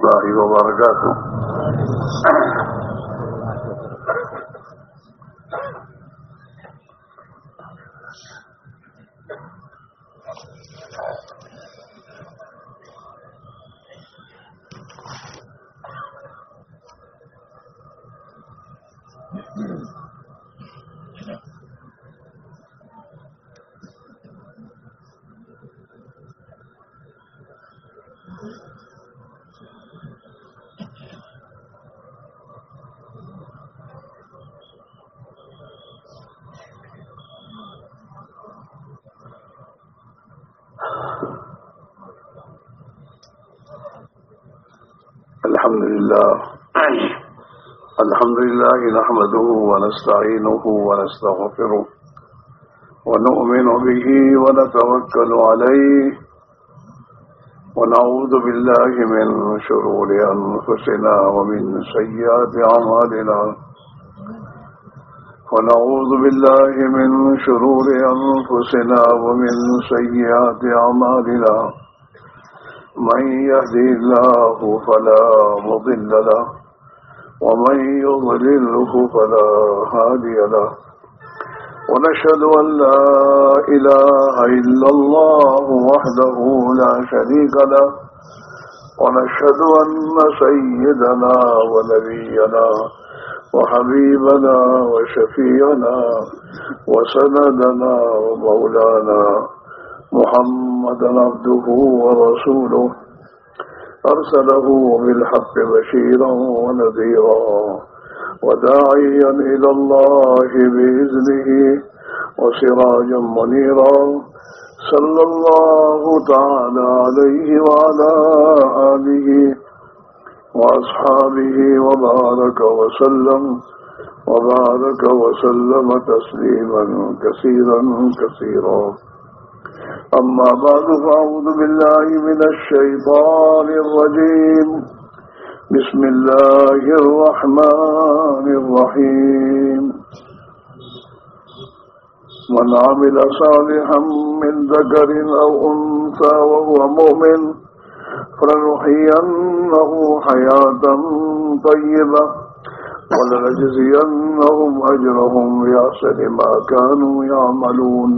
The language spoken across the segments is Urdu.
الله وبركاته. الحمد لله نحمده ونستعينه ونستغفره ونؤمن به ونتوكل عليه ونعوذ بالله من شرور أنفسنا ومن سيئات أعمالنا ونعوذ بالله من شرور أنفسنا ومن سيئات أعمالنا من يهدي الله فلا مضل له ومن يضلله فلا هادي له ونشهد أن لا إله إلا الله وحده لا شريك له ونشهد أن سيدنا ونبينا وحبيبنا وشفيعنا وسندنا ومولانا محمدا عبده ورسوله أرسله بالحق بشيرا ونذيرا وداعيا إلى الله بإذنه وسراجا منيرا صلى الله تعالى عليه وعلى آله وأصحابه وبارك وسلم تسليما كثيرا أما بعد فأعوذ بالله من الشيطان الرجيم بسم الله الرحمن الرحيم من عمل صالحا من ذكر أو أنثى وهو مؤمن فلنحيينه حياة طيبة ولنجزينهم أجرهم بأحسن ما كانوا يعملون.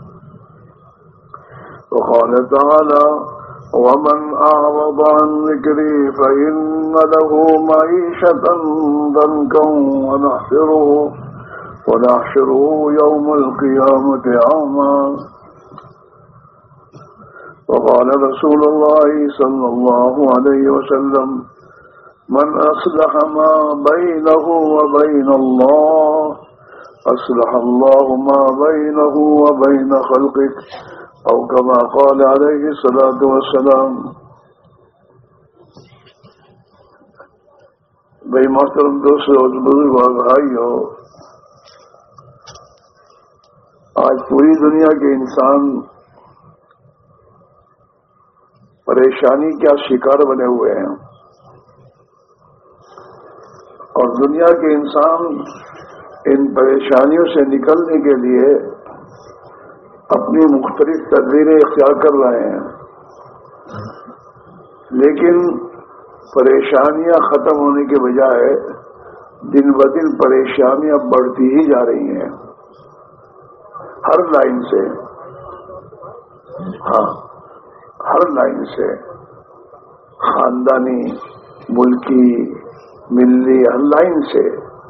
وقال تعالى ومن أعرض عن ذكري فإن له معيشة ضنكا ونحشره يوم القيامة أعمى. وقال رسول الله صلى الله عليه وسلم من أصلح ما بينه وبين الله أصلح الله ما بينه وبين خلقه أو كما قال عليه الصلاة والسلام. بھائی محترم دوستو بزرگ اور بھائیو، آج پوری دنیا کے انسان پریشانی کا شکار بنے ہوئے ہیں، اور دنیا کے انسان ان پریشانیوں سے نکلنے کے لیے اپنی مختلف تدبیریں اختیار کر رہے ہیں، لیکن پریشانیاں ختم ہونے کے بجائے دن بدن پریشانیاں بڑھتی ہی جا رہی ہیں، ہر لائن سے، ہر لائن سے، خاندانی، ملکی، ملی، ہر لائن سے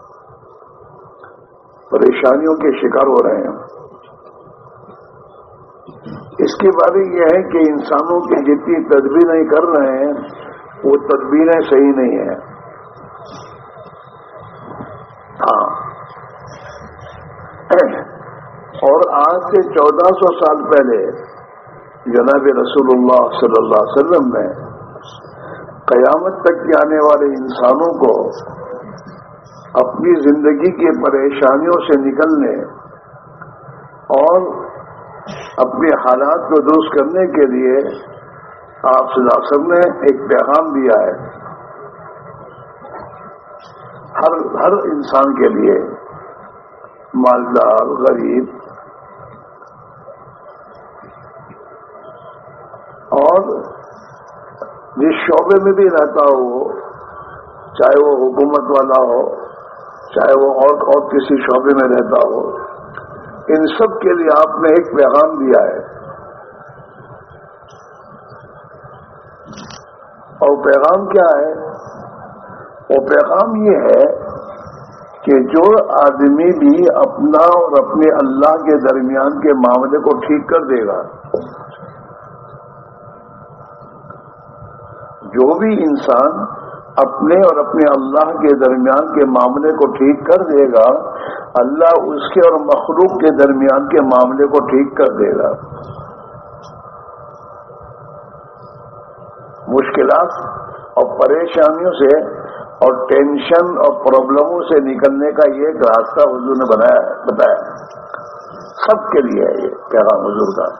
پریشانیوں کے شکار ہو رہے ہیں۔ اس کی بات یہ ہے کہ انسانوں کی جتنی تدبیریں کر رہے ہیں وہ تدبیریں صحیح نہیں ہیں۔ اور آج سے 1400 سال پہلے جناب رسول اللہ صلی اللہ علیہ وسلم نے قیامت تک کے آنے والے انسانوں کو اپنی زندگی کی پریشانیوں سے نکلنے اور اپنے حالات کو درست کرنے کے لیے آپ صلی اللہ علیہ وسلم نے ایک پیغام دیا ہے، ہر انسان کے لیے، مالدار، غریب، اور جس شعبے میں بھی رہتا ہو، چاہے وہ حکومت والا ہو، چاہے وہ اور کسی شعبے میں رہتا ہو، ان سب کے لیے آپ نے ایک پیغام دیا ہے، اور پیغام کیا ہے؟ وہ پیغام یہ ہے کہ جو آدمی بھی اپنا اور اپنے اللہ کے درمیان کے معاملے کو ٹھیک کر دے گا، جو بھی انسان اپنے اور اپنے اللہ کے درمیان کے معاملے کو ٹھیک کر دے گا، اللہ اس کے اور مخلوق کے درمیان کے معاملے کو ٹھیک کر دے گا۔ مشکلات اور پریشانیوں سے اور ٹینشن اور پرابلموں سے نکلنے کا یہ ایک راستہ حضور نے بتایا، سب کے لیے ہے یہ پیغام حضور کا۔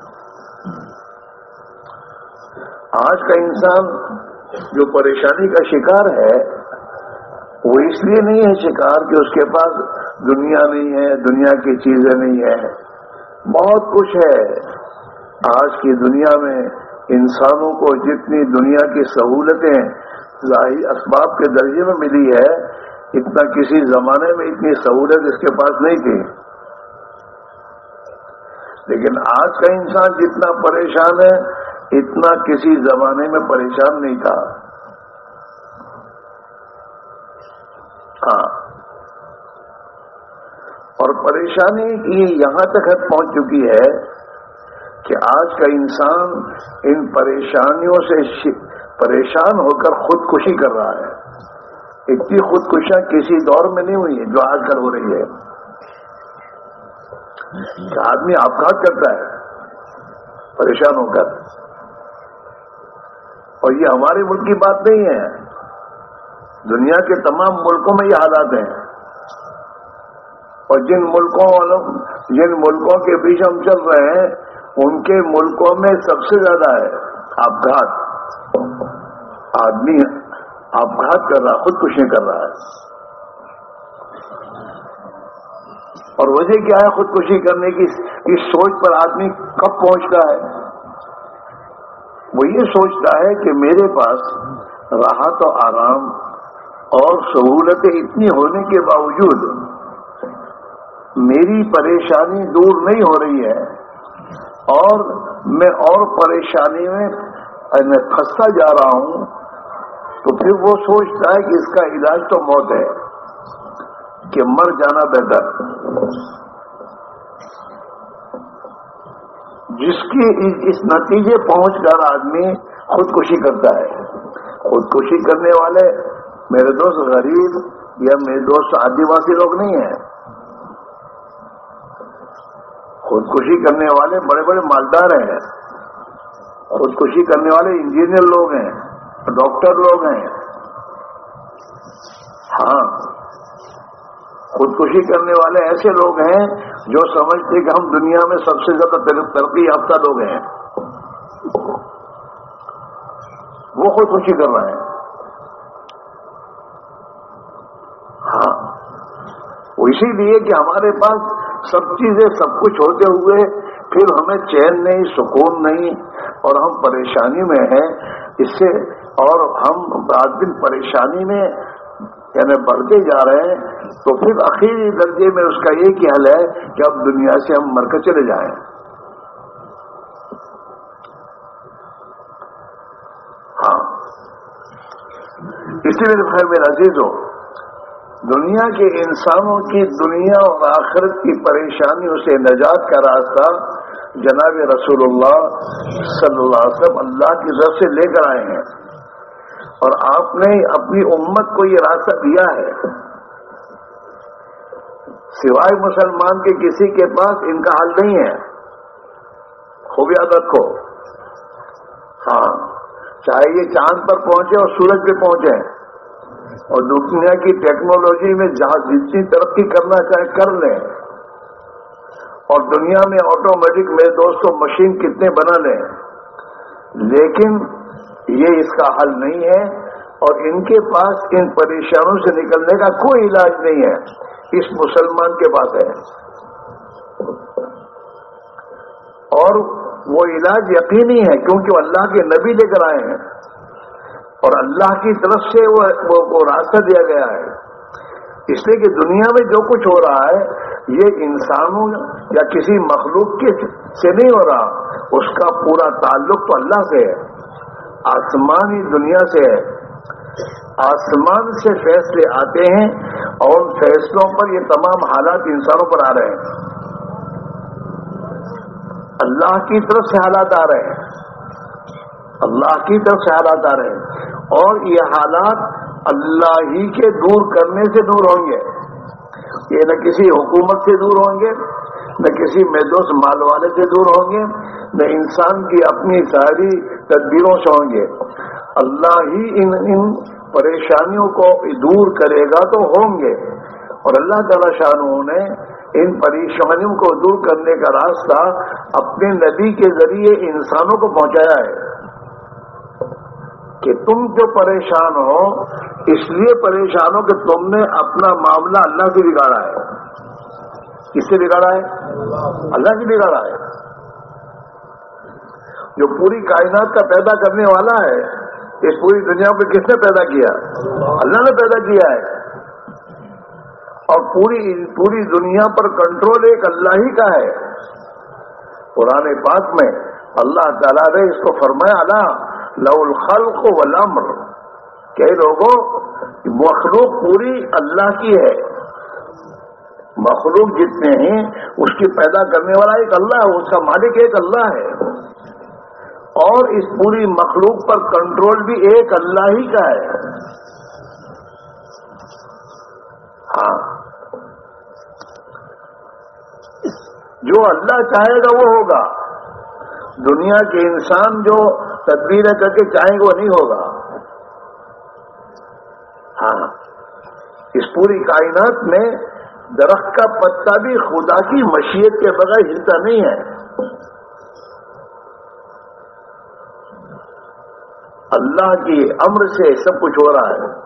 آج کا انسان جو پریشانی کا شکار ہے، وہ اس لیے نہیں ہے شکار کہ اس کے پاس دنیا نہیں ہے، دنیا کی چیزیں نہیں ہے، بہت کچھ ہے۔ آج کی دنیا میں انسانوں کو جتنی دنیا کی سہولتیں ظاہری اسباب کے درجے میں ملی ہے، اتنا کسی زمانے میں اتنی سہولت اس کے پاس نہیں تھی۔ لیکن آج کا انسان جتنا پریشان ہے، اتنا کسی زمانے میں پریشان نہیں تھا۔ ہاں، اور پریشانی کی یہاں تک حد پہنچ چکی ہے کہ آج کا انسان ان پریشانیوں سے پریشان ہو کر خودکشی کر رہا ہے۔ اتنی خودکشیاں کسی دور میں نہیں ہوئی ہیں جو آج کل ہو رہی ہے۔ کہ آدمی آپگھات کرتا ہے پریشان ہو کر، اور یہ ہمارے ملک کی بات نہیں ہے، دنیا کے تمام ملکوں میں یہ حالات ہیں۔ اور جن ملکوں کے بیچ ہم چل رہے ہیں، ان کے ملکوں میں سب سے زیادہ ہے آپگھات۔ آدمی آپگھات کر رہا، خودکشی کر رہا ہے۔ اور وجہ کیا ہے خودکشی کرنے کی؟ اس سوچ پر آدمی کب پہنچتا ہے؟ وہ یہ سوچتا ہے کہ میرے پاس راحت و آرام اور سہولتیں اتنی ہونے کے باوجود میری پریشانی دور نہیں ہو رہی ہے، اور میں اور پریشانی میں پھنستا جا رہا ہوں، تو پھر وہ سوچتا ہے کہ اس کا علاج تو موت ہے، کہ مر جانا بہتر۔ جس کی اس نتیجے پہنچ کر آدمی خودکشی کرتا ہے۔ خودکشی کرنے والے میرے دوست غریب یا میرے دوست آدیواسی لوگ نہیں ہیں، خودکشی کرنے والے بڑے بڑے مالدار ہیں، خودکشی کرنے والے انجینئر لوگ ہیں، ڈاکٹر لوگ ہیں۔ ہاں، خودکشی کرنے والے ایسے لوگ ہیں جو سمجھتے کہ ہم دنیا میں سب سے زیادہ ترقی یافتہ لوگ ہیں، وہ خودکشی کر رہے ہیں۔ ہاں، وہ اسی لیے کہ ہمارے پاس سب چیزیں سب کچھ ہوتے ہوئے پھر ہمیں چین نہیں، سکون نہیں، اور ہم پریشانی میں ہیں اس سے، اور ہم رات دن پریشانی میں یعنی بڑھتے جا رہے ہیں، تو پھر آخری درجے میں اس کا ایک ہی حل ہے کہ اب دنیا سے ہم مر کر چلے جائیں۔ ہاں، اس لیے میرے عزیزو، دنیا کے انسانوں کی دنیا اور آخرت کی پریشانیوں سے نجات کا راستہ جناب رسول اللہ صلی اللہ علیہ وسلم اللہ کی طرف سے لے کر آئے ہیں، اور آپ نے اپنی امت کو یہ راستہ دیا ہے۔ سوائے مسلمان کے کسی کے پاس ان کا حل نہیں ہے، خوب یاد رکھو۔ ہاں، چاہے یہ چاند پر پہنچے اور سورج پہ پہنچے، اور دنیا کی ٹیکنالوجی میں جہاں جتنی ترقی کرنا چاہے کر لیں، اور دنیا میں آٹومیٹک میرے دوستوں مشین کتنے بنا لیں، لیکن یہ اس کا حل نہیں ہے، اور ان کے پاس ان پریشانوں سے نکلنے کا کوئی علاج نہیں ہے۔ اس مسلمان کے پاس ہے، اور وہ علاج یقینی ہے، کیونکہ وہ اللہ کے نبی لے کر آئے ہیں۔ اور اللہ کی طرف سے وہ راستہ دیا گیا ہے. اس لیے کہ دنیا میں جو کچھ ہو رہا ہے یہ انسانوں یا کسی مخلوق سے نہیں ہو رہا, اس کا پورا تعلق تو اللہ سے ہے, آسمانی دنیا سے ہے. آسمان سے فیصلے آتے ہیں اور ان فیصلوں پر یہ تمام حالات انسانوں پر آ رہے ہیں. اللہ کی طرف سے حالات آ رہے ہیں, اللہ کی طرف سے حالات آ رہے ہیں, اور یہ حالات اللہ ہی کے دور کرنے سے دور ہوں گے. یہ نہ کسی حکومت سے دور ہوں گے, نہ کسی محدود مال والے سے دور ہوں گے, نہ انسان کی اپنی ساری تدبیروں سے ہوں گے. اللہ ہی ان پریشانیوں کو دور کرے گا تو ہوں گے. اور اللہ تعالیٰ شانہ نے ان پریشانیوں کو دور کرنے کا راستہ اپنے نبی کے ذریعے انسانوں کو پہنچایا ہے کہ تم جو پریشان ہو اس لیے پریشان ہو کہ تم نے اپنا معاملہ اللہ سے بگاڑا ہے. کس سے بگاڑا ہے؟ اللہ سے بگاڑا ہے. جو پوری کائنات کا پیدا کرنے والا ہے, اس پوری دنیا کو کس نے پیدا کیا؟ اللہ نے پیدا کیا ہے. اور پوری دنیا پر کنٹرول ایک اللہ ہی کا ہے. قرآن پاک میں اللہ تعالیٰ نے اس کو فرمایا الا لہ الخلق والامر, کہ لوگوں مخلوق پوری اللہ کی ہے. مخلوق جتنے ہیں اس کی پیدا کرنے والا ایک اللہ ہے, اس کا مالک ایک اللہ ہے, اور اس پوری مخلوق پر کنٹرول بھی ایک اللہ ہی کا ہے. ہاں, جو اللہ چاہے گا وہ ہوگا. دنیا کے انسان جو تدبیریں کر کے چاہیں گے وہ نہیں ہوگا. ہاں, اس پوری کائنات میں درخت کا پتا بھی خدا کی مشیت کے بغیر ہلتا نہیں ہے. اللہ کی امر سے سب کچھ ہو رہا ہے.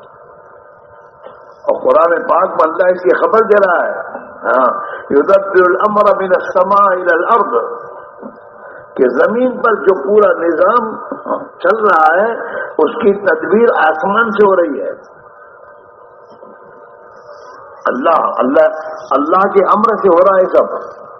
اور قرآن پاک میں اللہ اس کی خبر دے رہا ہے, ہاں, یدبر الامر من السماء الى الارض, کہ زمین پر جو پورا نظام چل رہا ہے اس کی تدبیر آسمان سے ہو رہی ہے. اللہ کے امر سے ہو رہا ہے سب.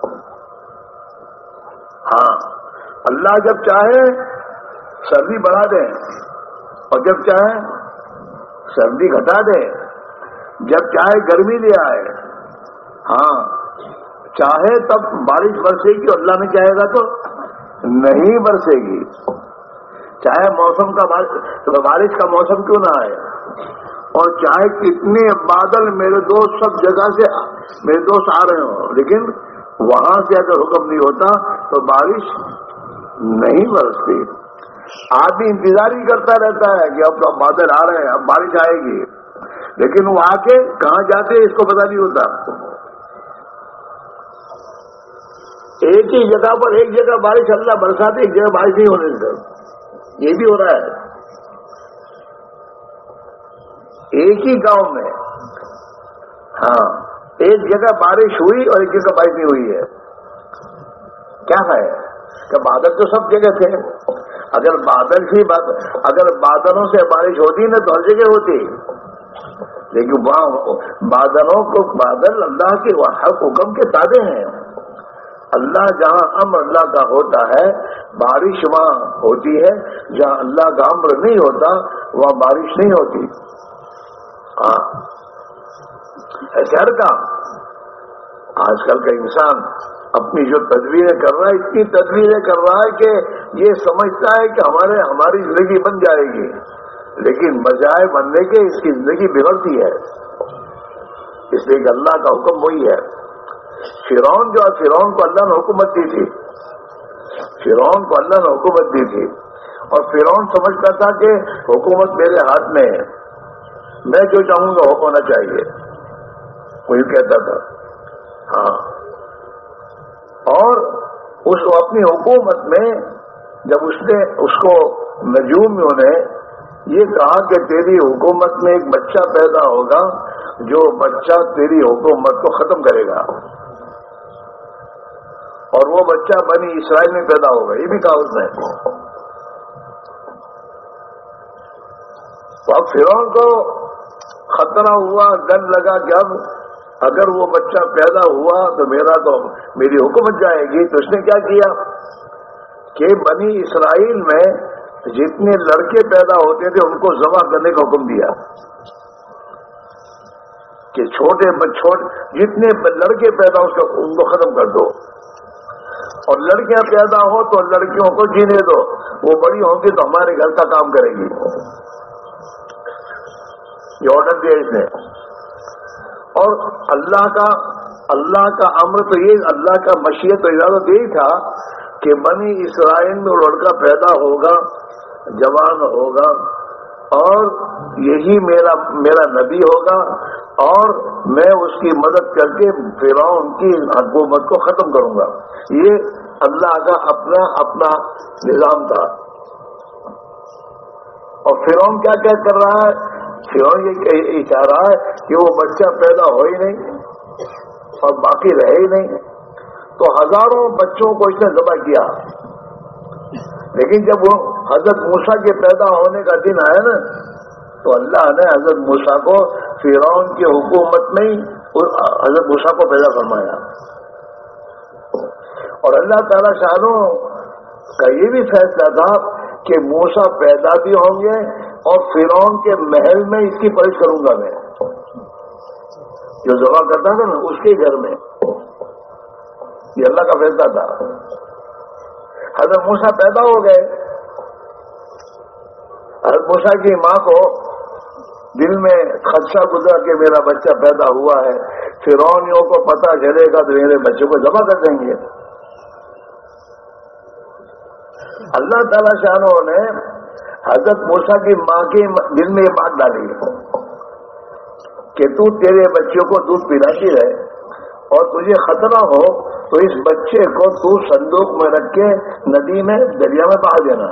ہاں, اللہ جب چاہے سردی بڑھا دے اور جب چاہے سردی گھٹا دے, جب چاہے گرمی لے آئے. ہاں, چاہے تب بارش برسے گی اور اللہ نے چاہے گا تو نہیں برسے گی. چاہے موسم کا بارش کا موسم کیوں نہ آئے, اور چاہے کتنے بادل میرے دوست سب جگہ سے میرے دوست آ رہے ہوں, لیکن وہاں سے اگر حکم نہیں ہوتا تو بارش نہیں برستی. آدمی انتظار ہی کرتا رہتا ہے کہ اب بادل آ رہے ہیں, اب بارش آئے گی, لیکن وہ آ کے کہاں جاتے اس کو پتا نہیں ہوتا. ایک ہی جگہ پر ایک جگہ بارش اللہ برساتے, ایک جگہ بارش نہیں ہونے دیتا. یہ بھی ہو رہا ہے. ایک ہی گاؤں میں ہاں ایک جگہ بارش ہوئی اور ایک جگہ بارش نہیں ہوئی ہے. کیا ہے کہ بادل تو سب جگہ تھے. اگر بادلوں سے بارش ہوتی نا تو ہر جگہ ہوتی, لیکن وہاں بادل اللہ کے حکم کے تابع ہیں. اللہ جہاں امر اللہ کا ہوتا ہے بارش وہاں ہوتی ہے, جہاں اللہ کا امر نہیں ہوتا وہاں بارش نہیں ہوتی. ہاں, ایسے ہر کام. آج کل کا انسان اپنی جو تدبیریں کر رہا ہے, اتنی تدبیریں کر رہا ہے کہ یہ سمجھتا ہے کہ ہماری زندگی بن جائے گی, لیکن بجائے بننے کے اس کی زندگی بگڑتی ہے. اس لیے کہ اللہ کا حکم وہی ہے. فرعون کو اللہ نے حکومت دی تھی, فرعون کو اللہ نے حکومت دی تھی, اور فرعون سمجھتا تھا کہ حکومت میرے ہاتھ میں ہے, میں جو چاہوں گا وہ ہونا چاہیے, کوئی کہتا تھا. ہاں, اور اس کو اپنی حکومت میں جب اس کو نجومیوں نے یہ کہا کہ تیری حکومت میں ایک بچہ پیدا ہوگا جو بچہ تیری حکومت کو ختم کرے گا, اور وہ بچہ بنی اسرائیل میں پیدا ہوگا, یہ بھی کہا اس نے. تو اب فرعون کو خطرہ ہوا، ڈر لگا کہ اب اگر وہ بچہ پیدا ہوا تو میری حکومت جائے گی. تو اس نے کیا کیا کہ بنی اسرائیل میں جتنے لڑکے پیدا ہوتے تھے ان کو ذبح کرنے کا حکم دیا کہ جتنے لڑکے پیدا ہو ان کو ختم کر دو، اور لڑکیاں پیدا ہو تو لڑکیوں کو جینے دو، وہ بڑی ہوں گی تو ہمارے گھر کا کام کرے گی. یہ آرڈر دیا اس نے. اور اللہ کا امر تو یہ، اللہ کا مشیت تو اجازت یہی تھا کہ بنی اسرائیل میں وہ لڑکا پیدا ہوگا، جوان ہوگا، اور یہی میرا نبی ہوگا، اور میں اس کی مدد کر کے فرعون کی حکومت کو ختم کروں گا. یہ اللہ کا اپنا نظام تھا. اور فرعون کیا کر رہا ہے؟ فرعون یہ چاہ رہا ہے کہ وہ بچہ پیدا ہو ہی نہیں اور باقی رہے ہی نہیں. تو ہزاروں بچوں کو اس نے ذبح کیا. لیکن جب وہ حضرت موسیٰ کے پیدا ہونے کا دن آیا نا، تو اللہ نے حضرت موسیٰ کو فرعون کی حکومت میں ہی حضرت موسیٰ کو پیدا فرمایا. اور اللہ تعالیٰ شانو کا یہ بھی فیصلہ تھا کہ موسیٰ پیدا بھی ہوں گے اور فرعون کے محل میں اس کی پرورش کروں گا. میں جو ذبح کرتا تھا نا اس کے گھر میں، یہ اللہ کا فیصلہ تھا. حضرت موسیٰ پیدا ہو گئے. حضرت موسیٰ کی ماں کو دل میں خدشہ گزرا کہ میرا بچہ پیدا ہوا ہے، فرعونیوں کو پتہ چلے گا تو میرے بچے کو ذبح کر دیں گے. اللہ تعالیٰ شانہ نے حضرت موسیٰ کی ماں کے دل میں یہ بات ڈالی کہ تو تیرے بچوں کو دودھ پلاتی رہے، اور تجھے خطرہ ہو تو اس بچے کو تو صندوق میں رکھ کے ندی میں دریا میں بہا دینا.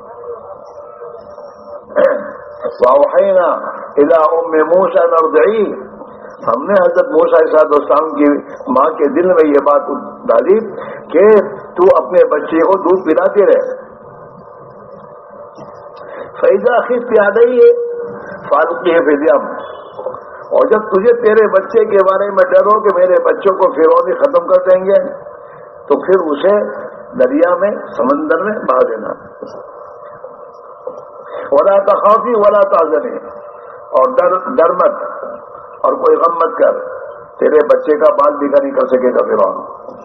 وَأَوْحَيْنَا إِلَىٰ أُمِّ مُوسَىٰ أَنْ أَرْضِعِيهِ، ہم نے حضرت موسیٰ علیہ السلام کی ماں کے دل میں یہ بات ڈالی کہ تو اپنے بچے کو دودھ پلاتے رہے. فَإِذَا خِفْتِ عَلَيْهِ فَأَلْقِهِ فِي الْيَمِّ، اور جب تجھے تیرے بچے کے بارے میں ڈر ہو کہ میرے بچوں کو فرعونی ختم کر دیں گے، تو پھر اسے دریا میں، سمندر میں بہا دینا. وَلَا تَخَافِي وَلَا تَحْزَنِي، اور ڈر مت اور کوئی غم مت کر، تیرے بچے کا بال بھی نہیں کر سکے گا فرعون.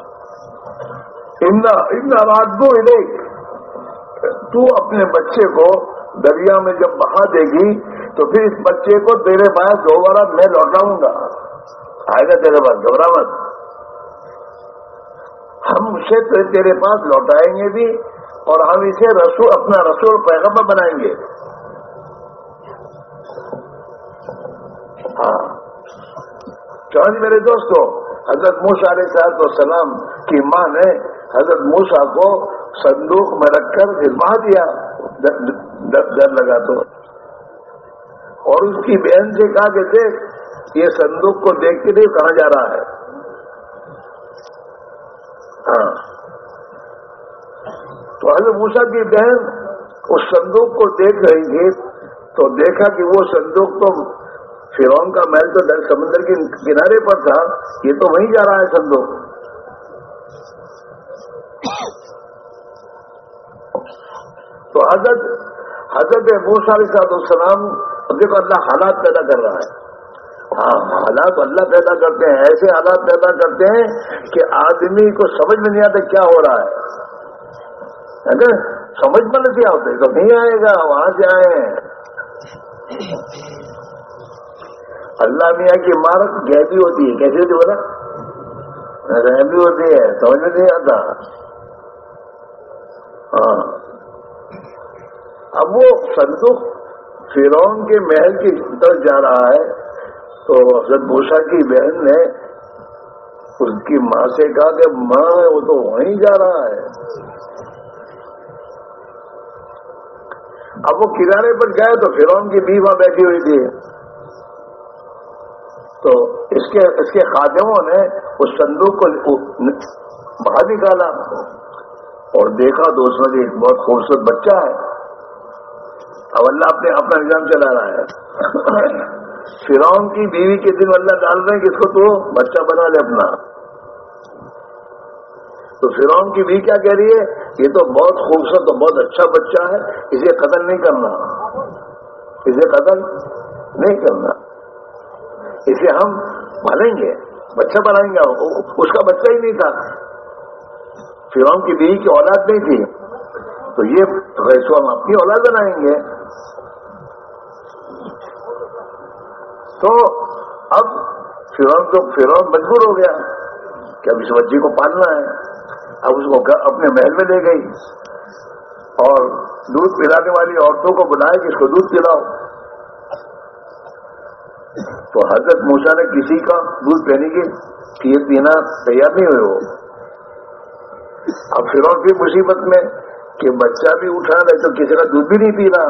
إِنَّ رَادُّ إِلَيْكَ، تو اپنے بچے کو دریا میں جب بہا دے گی تو پھر اس بچے کو تیرے پاس دوبارہ میں لوٹاؤں گا، آئے گا تیرے پاس، گھبرا مت. ہم اسے تیرے پاس لوٹائیں گے بھی، اور ہم اسے اپنا رسول پیغمبر بنائیں گے. ہاں چاہیے میرے دوستو، حضرت موسیٰ علیہ السلام کی ماں نے حضرت موسیٰ کو صندوق میں رکھ کر پھر بہا دیا، ڈر لگا تو. اور اس کی بہن سے کہا کہ دیکھ یہ صندوق کو دیکھ کے دیکھ کہاں جا رہا ہے. ہاں تو حضرت موسیٰ کی بہن اس صندوق کو دیکھ رہی تھی تو دیکھا کہ وہ صندوق تو فرعون کا محل تو سمندر کے کنارے پر تھا، یہ تو وہیں جا رہا ہے صندوق. تو حضرت موسیٰ علیہ السلام، دیکھو اللہ حالات پیدا کر رہا ہے. ہاں حالات اللہ پیدا کرتے ہیں، ایسے حالات پیدا کرتے ہیں کہ آدمی کو سمجھ میں نہیں آتا کیا ہو رہا ہے. سمجھ میں نہیں آتے تو نہیں آئے گا، وہاں سے آئے ہیں. اللہ میاں کی عمارت غیبی ہوتی ہے، کیسی ہوتی بولا؟ غیبی ہوتی ہے، سمجھ میں نہیں آتا. ہاں اب وہ صندوق فرعون کے محل کی طرف جا رہا ہے، تو حضرت موسیٰ کی بہن نے اس کی ماں سے کہا کہ ماں وہ تو وہیں جا رہا ہے. اب وہ کنارے پر گئے تو فرعون کی بیوی وہاں بیٹھی ہوئی تھی. تو اس کے خادموں نے اس صندوق کو باہر نکالا اور دیکھا تو اس میں ایک بہت خوبصورت بچہ ہے. اب اللہ اپنا نظام چلا رہا ہے. فرعون کی بیوی کے دن اللہ ڈال رہے ہیں کہ اس کو تو بچہ بنا لے اپنا. تو فرعون کی بیوی کیا کہہ رہی ہے؟ یہ تو بہت خوبصورت اور بہت اچھا بچہ ہے، اسے قتل نہیں کرنا، اسے قتل نہیں کرنا، اسے ہم پالیں گے، بچہ بنائیں گے. اس کا بچہ ہی نہیں تھا، فرعون کی بیوی کی اولاد نہیں تھی، تو یہ اس کو ہم اپنی اولاد بنائیں گے. تو اب فرعون مجبور ہو گیا کہ اب اس بچی کو پالنا ہے. اب اس کو اپنے محل میں لے گئی اور دودھ پلانے والی عورتوں کو بلایا کہ اس کو دودھ پلاؤ. تو حضرت موسیٰ نے کسی کا دودھ پینے کی یہ پینا تیار نہیں ہوئے. وہ اب فرعون بھی مصیبت میں کہ بچہ بھی اٹھا رہے تو کسی کا دودھ بھی نہیں پینا.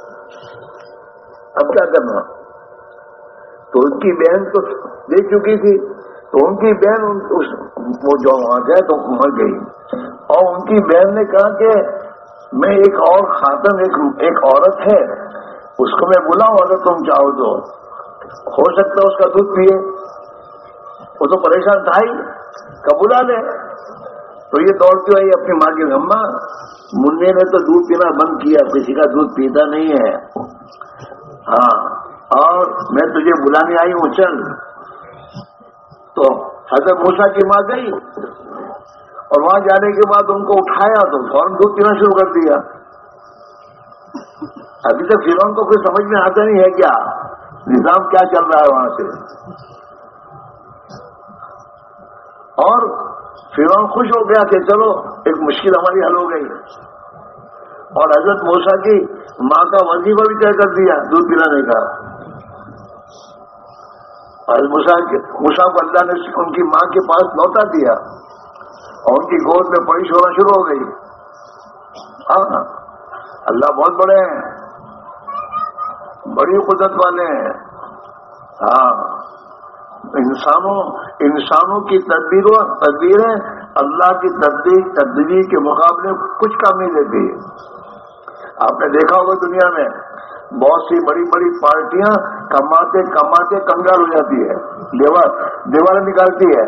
اب کیا کرنا؟ تو ان کی بہن تو دیکھ چکی تھی، تو ان کی بہن وہ جو وہاں گئے تو وہاں گئی، اور ان کی بہن نے کہا کہ میں ایک اور خاتون ایک عورت ہے، اس کو میں بلاؤں اگر تم چاہو تو، ہو سکتا ہے اس کا دودھ پیے. وہ تو پریشان تھا ہی، کب بلا لے. تو یہ دوڑتی ہوئی اپنی ماں کی اماں منہ نے تو دودھ پینا بند کیا، کسی کا دودھ پیتا نہیں ہے، ہاں، اور میں تجھے بلانے آئی ہوں، چل. تو حضرت موسیٰ کی ماں گئی اور وہاں جانے کے بعد ان کو اٹھایا تو فوراً دودھ پینا شروع کر دیا. ابھی تک فرعون کو کوئی سمجھ میں آتا نہیں ہے کیا نظام کیا چل رہا ہے وہاں سے. اور فرعون خوش ہو گیا کہ چلو ایک مشکل ہماری حل ہو گئی، اور حضرت موسیٰ کی ماں کا وظیفہ بھی طے کر دیا دودھ پلانے کا. اور موسیٰ کو اللہ نے ان کی ماں کے پاس لوٹا دیا اور ان کی گود میں پرورش ہونا شروع ہو گئی. ہاں، اللہ بہت بڑے ہیں، بڑی قدرت والے ہیں. ہاں، انسانوں کی تدبیریں اللہ کی تدبیر کے مقابلے کچھ کام نہیں دیتی. آپ نے دیکھا ہوگا دنیا میں بہت سی بڑی بڑی پارٹیاں کماتے کنگال ہو جاتی ہے، دیواریں نکالتی ہے.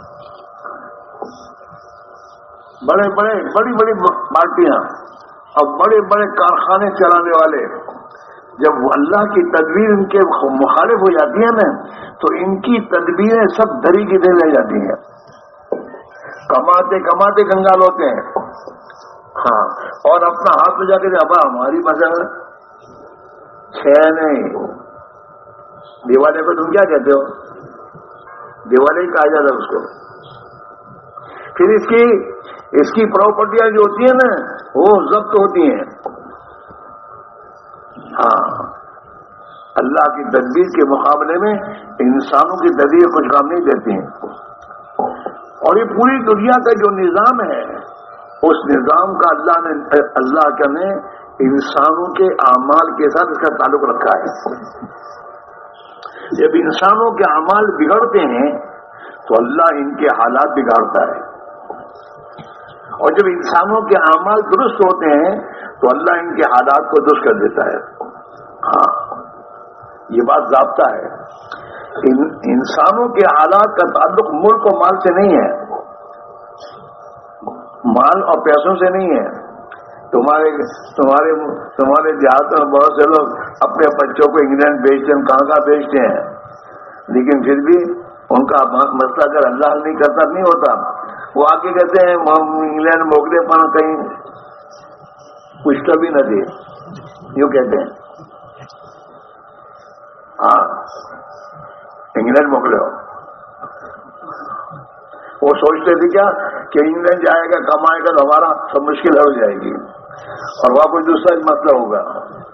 بڑی بڑی پارٹیاں اور بڑے بڑے کارخانے چلانے والے جب اللہ کی تدبیر ان کے مخالف ہو جاتی ہے نا، تو ان کی تدبیریں سب دری کی دے رہ جاتی ہیں، کماتے کنگال ہوتے ہیں. ہاں، اور اپنا ہاتھ میں جا کے ابا ہماری مسئلہ ہے نہیں. دیوالی کو تم کیا کہتے ہو؟ دیوالی کہا جاتا ہے اس کو. پھر اس کی پراپرٹیاں جو ہوتی ہیں نا وہ ضبط ہوتی ہیں. ہاں، اللہ کی تدبیر کے مقابلے میں انسانوں کی تدبیر کچھ کام نہیں دیتی ہیں. اور یہ پوری دنیا کا جو نظام ہے اس نظام کا اللہ نے انسانوں کے اعمال کے ساتھ اس کا تعلق رکھا ہے. جب انسانوں کے اعمال بگڑتے ہیں تو اللہ ان کے حالات بگاڑتا ہے، اور جب انسانوں کے اعمال درست ہوتے ہیں تو اللہ ان کے حالات کو درست کر دیتا ہے. ہاں، یہ بات ضابطہ ہے. انسانوں کے حالات کا تعلق ملک و مال سے نہیں ہے، مال اور پیسوں سے نہیں ہے. تمہارے دیہات میں بہت سے لوگ اپنے بچوں کو انگلینڈ بھیجتے ہیں، کہاں بھیجتے ہیں، لیکن پھر بھی ان کا مسئلہ اگر اللہ حل نہیں کرتا نہیں ہوتا. وہ آگے کہتے ہیں انگلینڈ موکلے پن کہیں کچھ تو بھی نہ دے، یوں کہتے ہیں. ہاں، انگلینڈ موکلے ہو. وہ سوچتے تھے کیا کہ انگلینڈ جائے گا کمائے گا تو ہمارا سب مشکل ہو جائے گی اور وہاں کوئی دوسرا مسئلہ ہوگا.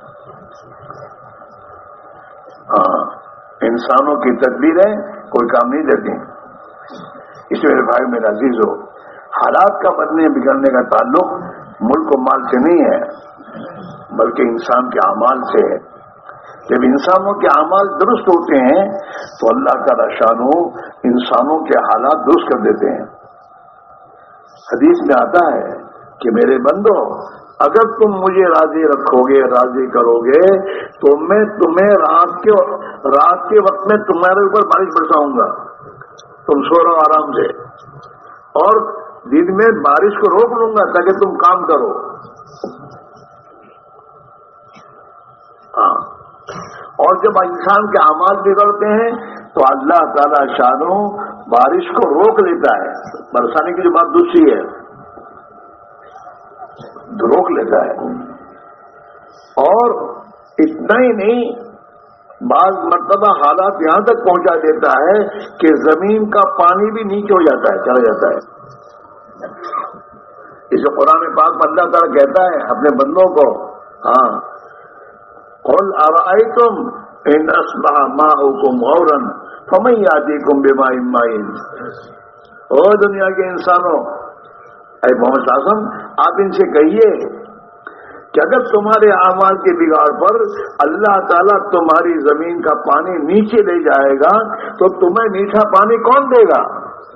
ہاں، انسانوں کی تدبیریں کوئی کام نہیں دیتی. اس میرے بھائی میرے عزیز ہو، حالات کا بدلنے بگڑنے کا تعلق ملک و مال سے نہیں ہے بلکہ انسان کے اعمال سے ہے. جب انسانوں کے اعمال درست ہوتے ہیں تو اللہ تعالی شانو انسانوں کے حالات درست کر دیتے ہیں. حدیث میں آتا ہے کہ میرے بندو اگر تم مجھے راضی رکھو گے، راضی کرو گے، تو میں تمہیں رات کے وقت میں تمہارے اوپر بارش برساؤں گا، تم سو رہو آرام سے، اور دن میں بارش کو روک لوں گا تاکہ تم کام کرو۔ ہاں، اور جب انسان کے اعمال بگڑتے ہیں تو اللہ تعالیٰ شانو بارش کو روک لیتا ہے، برسانے کی جو بات دوسری ہے، روک لیتا ہے۔ اور اتنا ہی نہیں، بعض مرتبہ حالات یہاں تک پہنچا دیتا ہے کہ زمین کا پانی بھی نیچے ہو جاتا ہے، چلا جاتا ہے۔ اسے قرآن پاک میں اللہ تعالیٰ کہتا ہے اپنے بندوں کو، ہاں، قل ارأیتم ان اصبح ماؤکم غورا فمن یأتیکم بماء معین۔ او دنیا کے انسانوں، اے محمد صلی اللہ علیہ وسلم، آپ ان سے کہیے کہ اگر تمہارے اعمال کے بگاڑ پر اللہ تعالیٰ تمہاری زمین کا پانی نیچے لے جائے گا تو تمہیں میٹھا پانی کون دے گا؟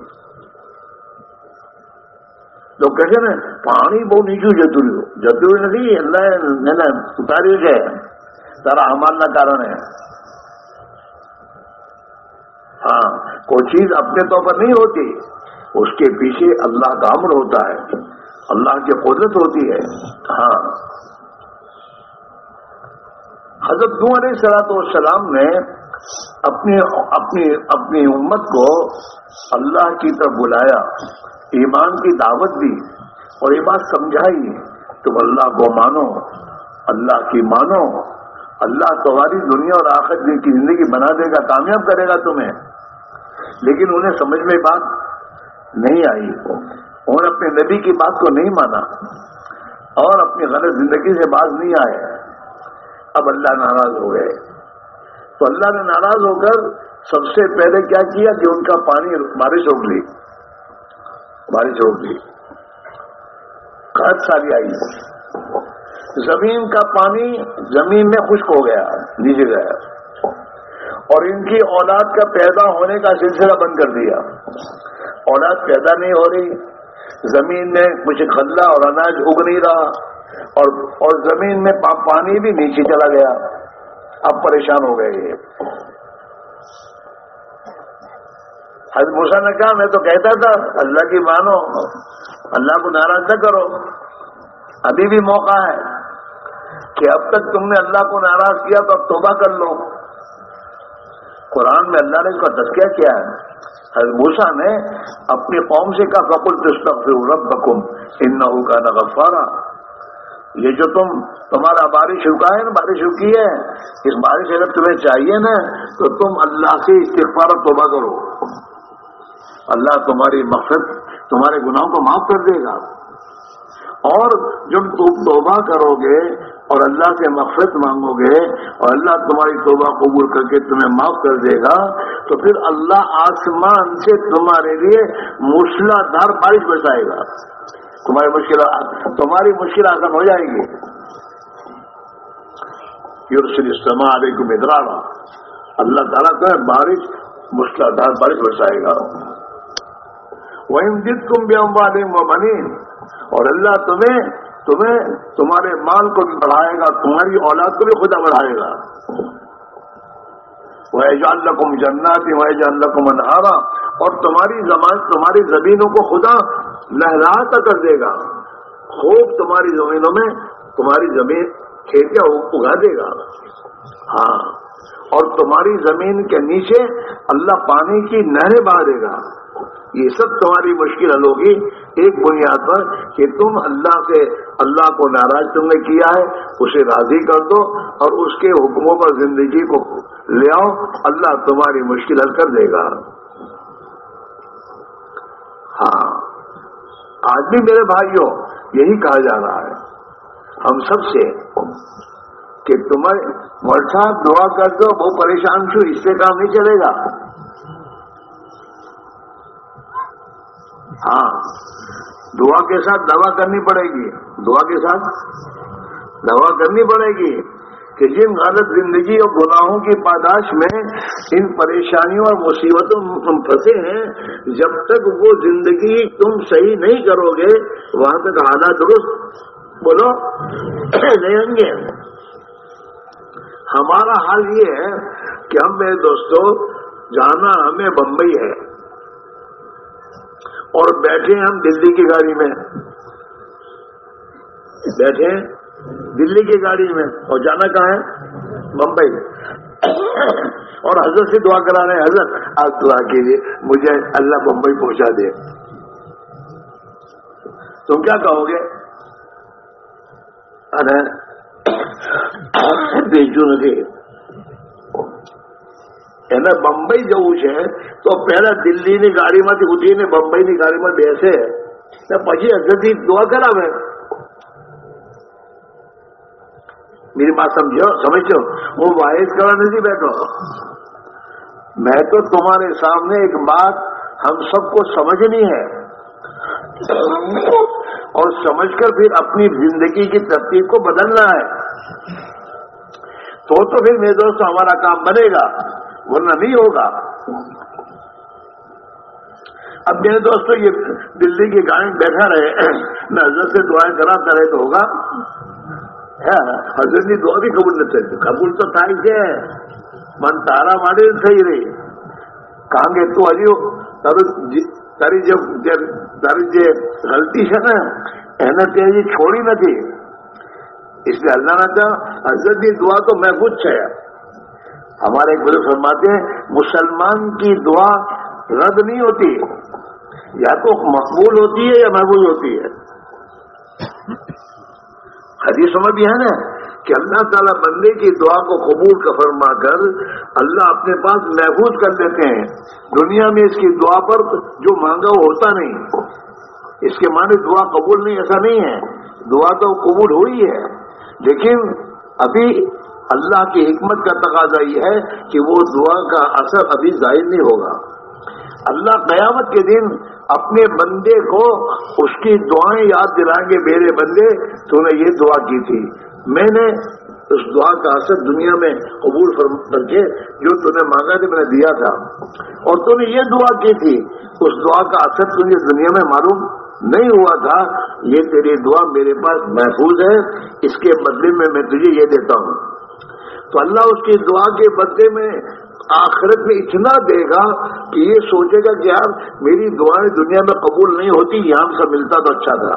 لوگ کہتے ہیں پانی بہت نیچے جتوری نہیں، اللہ نے اتاری ہے، سارا اعمال کا کارن ہے۔ ہاں، کوئی چیز اپنے طور پر نہیں ہوتی، اس کے پیچھے اللہ کا امر ہوتا ہے، اللہ کی قدرت ہوتی ہے۔ ہاں، حضرت نوح علیہ السلام نے اپنی امت کو اللہ کی طرف بلایا، ایمان کی دعوت دی اور یہ بات سمجھائی، تم اللہ کو مانو، اللہ کی مانو، اللہ تمہاری دنیا اور آخرت کی زندگی بنا دے گا، کامیاب کرے گا تمہیں۔ لیکن انہیں سمجھ میں بات نہیں آئی، انہوں نے اپنے نبی کی بات کو نہیں مانا اور اپنی غلط زندگی سے باز نہیں آئے۔ اب اللہ ناراض ہو گئے، تو اللہ نے ناراض ہو کر سب سے پہلے کیا کیا کہ ان کا پانی بارش روک لی، بارش روک لی، قحط سالی آئی، زمین کا پانی زمین میں خشک ہو گیا، نیچے گیا، اور ان کی اولاد کا پیدا ہونے کا سلسلہ بند کر دیا۔ اولاد پیدا نہیں ہو رہی، زمین میں کچھ غلہ اور اناج اگ نہیں رہا، اور زمین میں پانی بھی نیچے چلا گیا۔ اب پریشان ہو گئے یہ۔ حضرت موسیٰ نے کہا میں تو کہتا تھا اللہ کی مانو، اللہ کو ناراض نہ کرو، ابھی بھی موقع ہے کہ اب تک تم نے اللہ کو ناراض کیا تو اب توبہ کر لو۔ قرآن میں اللہ نے اس کا تذکیہ کیا ہے۔ حضرت موسیٰ نے اپنی قوم سے کہا فَقُلْتُ اسْتَغْفِرُوا رَبَّكُمْ إِنَّهُ كَانَ غَفَّارًا، یہ جو تمہارا بارش رکا ہے نا، بارش رکی ہے، اس بارش اگر تمہیں چاہیے نا تو تم اللہ سے استغفار اور توبہ کرو، اللہ تمہاری مغفرت، تمہارے گناہوں کو معاف کر دے گا۔ اور جب تم توبہ کرو گے اور اللہ سے مغفرت مانگو گے اور اللہ تمہاری توبہ قبول کر کے تمہیں معاف کر دے گا تو پھر اللہ آسمان سے تمہارے لیے موسلادھار بارش برسائے گا، تمہاری مشکل آسان ہو جائے گی۔ یرسل السماء علیکم مدرارا، اللہ تعالیٰ کا بارش موسلادھار بارش برسائے گا۔ وَيُمْدِدْكُمْ بِأَمْوَالٍ وَبَنِينَ، اور اللہ تمہیں تمہارے مال کو بھی بڑھائے گا، تمہاری اولاد کو بھی خدا بڑھائے گا۔ وَيَجْعَلْ لَكُمْ جَنَّاتٍ وَيَجْعَلْ لَكُمْ أَنْهَارًا، اور تمہاری زمینوں کو خدا لہلاتا کر دے گا، خوب تمہاری زمینوں میں تمہاری زمین کھیتیاں اگا دے گا۔ ہاں، اور تمہاری زمین کے نیچے اللہ پانی کی نہریں بہا دے گا۔ یہ سب تمہاری مشکل حل ہوگی ایک بنیاد پر کہ تم اللہ کو ناراض تم نے کیا ہے، اسے راضی کر دو اور اس کے حکموں پر زندگی کو لے آؤ، اللہ تمہاری مشکل حل کر دے گا۔ ہاں، آج بھی میرے بھائیوں یہی کہا جا رہا ہے ہم سب سے کہ تمہیں مرچا دعا کر دو، بہت پریشان چھو، اس سے کام نہیں چلے گا۔ ہاں، دعا کے ساتھ دوا کرنی پڑے گی، دعا کے ساتھ دوا کرنی پڑے گی کہ جن غلط زندگی اور گناہوں کی پاداش میں ان پریشانیوں اور مصیبتوں میں تم پھنسے ہیں، جب تک وہ زندگی تم صحیح نہیں کرو گے وہاں تک حالات درست بولو نہیں ہوں گے. ہمارا حال یہ ہے کہ ہم میرے دوستوں جانا ہمیں بمبئی ہے اور بیٹھے ہم دلی کی گاڑی میں، بیٹھے دلی کی گاڑی میں اور جانا کہاں ہے؟ بمبئی. اور حضرت سے دعا کرا رہے ہیں، حضرت آپ دعا کیجیے مجھے اللہ بمبئی پہنچا دے. تم کیا کہو گے؟ ارے بیچو نہیں એના બંબઈ જવું છે તો પહેલા દિલ્હીની ગાડીમાંથી ઉઠીને બંબઈની ગાડીમાં બેસે ને પછી હજરથી દુઆ કરાવે. मेरी बात समझो, वो वाहिद करवा नहीं बैठो. मैं तो तुम्हारे सामने एक बात हम सबको समझनी है और समझकर फिर अपनी जिंदगी की तरतीब को बदलना है. तो फिर मेरे दोस्त हमारा काम बनेगा, वरना नहीं होगा. अब मेरे दोस्तों ये दिल्ली की गाड़ी में बैठा रहे नजर से दुआएं कराता रहे तो होगा? હજરની દુઆ બી કબૂલ નથી થતી. કબૂલ તો થાય છે પણ તારા માટે થઈ રહી, કારણ કે તું હજી તારી જે ગલતી છે ને એને તે હજી છોડી નથી. इसलिए अल्लाह ने कहा हजरत की दुआ तो महफूज है. हमारे एक बुजुर्ग फरमाते हैं मुसलमान की दुआ रद्द नहीं होती, या तो मकबूल होती है या महफूज होती है. हदीसों में भी है ना कि अल्लाह ताला बंदे की दुआ को कबूल का फरमा कर अल्लाह अपने पास महफूज कर देते हैं. दुनिया में इसकी दुआ पर जो मांगा वो होता नहीं. इसके माने दुआ कबूल नहीं, ऐसा नहीं है. दुआ तो कबूल हुई है, लेकिन अभी अल्लाह की हिकमत का तकाजा ये है कि वो दुआ का असर अभी जाहिर नहीं होगा. अल्लाह क़यामत के दिन अपने बंदे को उसकी दुआएं याद दिलाएंगे, मेरे बंदे तूने ये दुआ की थी, मैंने उस दुआ का असर दुनिया में कबूल करके जो तूने मांगा था मैंने दिया था, और तूने ये दुआ की थी उस दुआ का असर तुझे दुनिया में मालूम नहीं हुआ था. ये तेरी दुआ मेरे पास महफूज है, इसके बदले में मैं तुझे ये देता हूँ. तो अल्लाह उसकी दुआ के बदले में आखिरत में इतना देगा कि ये सोचेगा कि यार मेरी दुआएं दुनिया में कबूल नहीं होती, यहां से मिलता तो अच्छा था.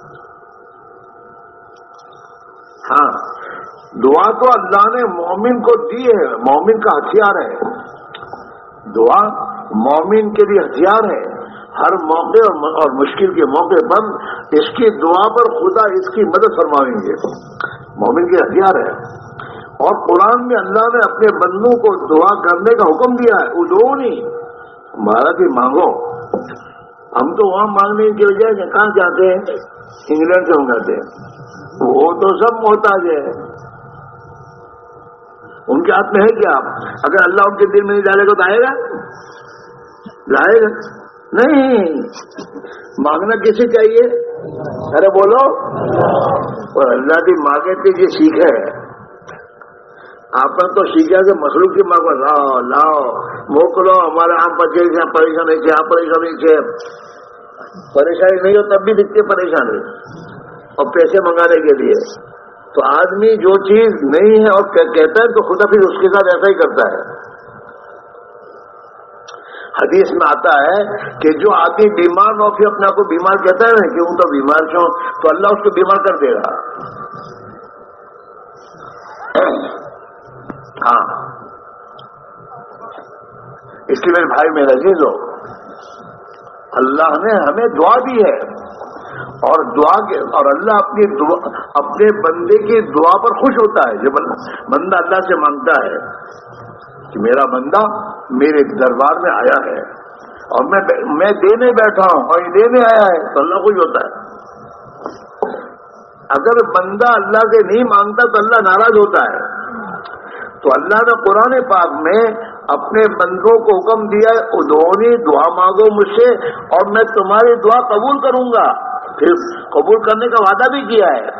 हाँ, दुआ तो अल्लाह ने मोमिन को दी है, मोमिन का हथियार है. दुआ मोमिन के लिए हथियार है. हर मौके और मुश्किल के मौके पर इसकी दुआ पर खुदा इसकी मदद फरमाएंगे. मोमिन के हथियार है. और कुरान में अल्लाह ने अपने बंदों को दुआ करने का हुक्म दिया है. उदोनी हमारा भी मांगो. हम तो वहां मांगने की बजाय कहां जाते हैं? इंग्लैंड से मंगाते हैं. वो तो सब मोहताज है, उनके हाथ में है क्या? अगर अल्लाह उनके दिल में नहीं डालेगा तो आएगा? लाएगा नहीं. मांगना किसे चाहिए? अरे बोलो. और अल्लाह की मांगे थे ये सीखे. आपने तो सीखा कि मखलूक की मांग लाओ लाओ मोकलो, हमारे आम बच्चे परेशानी है, आप परेशानी है. परेशानी नहीं हो तब भी दिखते परेशानी और पैसे मंगाने के लिए. तो आदमी जो चीज नहीं है और कहता है तो खुदा फिर उसके साथ ऐसा ही करता है. हदीस में आता है कि जो आदमी बीमार हो फिर अपने आप को बीमार कहता है ना कि हूं तो बीमार क्यों, तो अल्लाह उसको बीमार कर देगा. हाँ, इसलिए मेरे भाई मेरे अजीजों, अल्लाह ने हमें दुआ दी है और दुआ के और अल्लाह अपने बंदे की दुआ पर खुश होता है. जब बंदा अल्लाह से मांगता है कि मेरा बंदा मेरे दरबार में आया है और मैं देने बैठा हूं और ये देने आया है, तो अल्लाह खुश होता है. अगर बंदा अल्लाह से नहीं मांगता तो अल्लाह नाराज होता है. तो अल्लाह ने कुरान पाक में अपने बंदों को हुक्म दिया है उदोनी दुआ मांगो मुझसे और मैं तुम्हारी दुआ कबूल करूंगा. फिर कबूल करने का वादा भी किया है.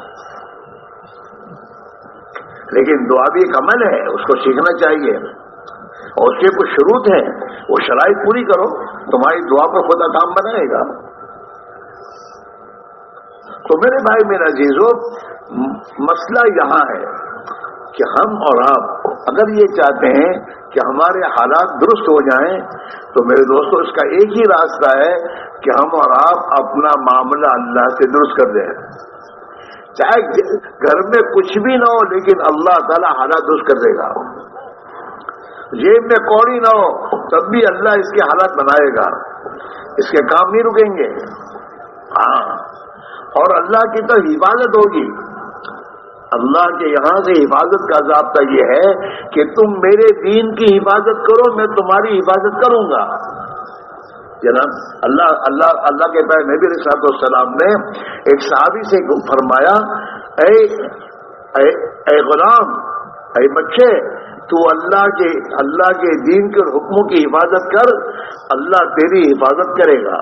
लेकिन दुआ भी एक अमल है, उसको सीखना चाहिए और उसके कुछ शुरूत है, वो शराइत पूरी करो, तुम्हारी दुआ पर खुदा काम बनाएगा. تو میرے بھائی میرا عزیزو، مسئلہ یہاں ہے کہ ہم اور آپ اگر یہ چاہتے ہیں کہ ہمارے حالات درست ہو جائیں تو میرے دوستو اس کا ایک ہی راستہ ہے کہ ہم اور آپ اپنا معاملہ اللہ سے درست کر دیں. چاہے گھر میں کچھ بھی نہ ہو لیکن اللہ تعالی حالات درست کر دے گا. جیب میں کوڑی نہ ہو تب بھی اللہ اس کے حالات بنائے گا، اس کے کام نہیں رکیں گے. ہاں، اور اللہ کی تو حفاظت ہوگی. اللہ کے یہاں سے حفاظت کا ضابطہ یہ ہے کہ تم میرے دین کی حفاظت کرو، میں تمہاری حفاظت کروں گا. جناب اللہ کے پیغمبر نبی علیہ السلام نے ایک صحابی سے فرمایا، اے غلام، اے بچے، تو اللہ کے دین کے حکموں کی حفاظت کر، اللہ تیری حفاظت کرے گا.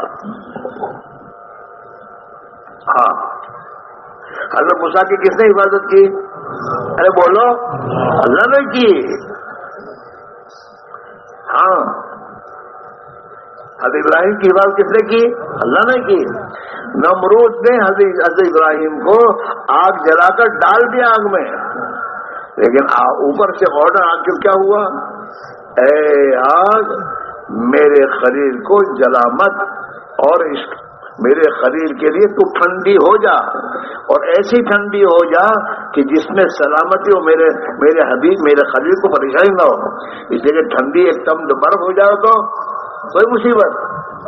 ہاں، حضرت موسیٰ کی کس نے حفاظت کی؟ ارے بولو، اللہ نے کی. ہاں، حضرت ابراہیم کی حفاظت کس نے کی؟ اللہ نے کی. نمرود نے حضرت ابراہیم کو آگ جلا کر ڈال دیا آگ میں، لیکن اوپر سے آرڈر آ کے کیا ہوا؟ اے آگ، میرے خلیل کو جلا مت، اور میرے خلیل کے لیے تو ٹھنڈی ہو جا، اور ایسی ٹھنڈی ہو جا کہ جس میں سلامتی ہو، میرے حبیب میرے خلیل کو پریشانی نہ ہو. اس لیے کہ ٹھنڈی ایک دم برف ہو جائے تو کوئی مصیبت.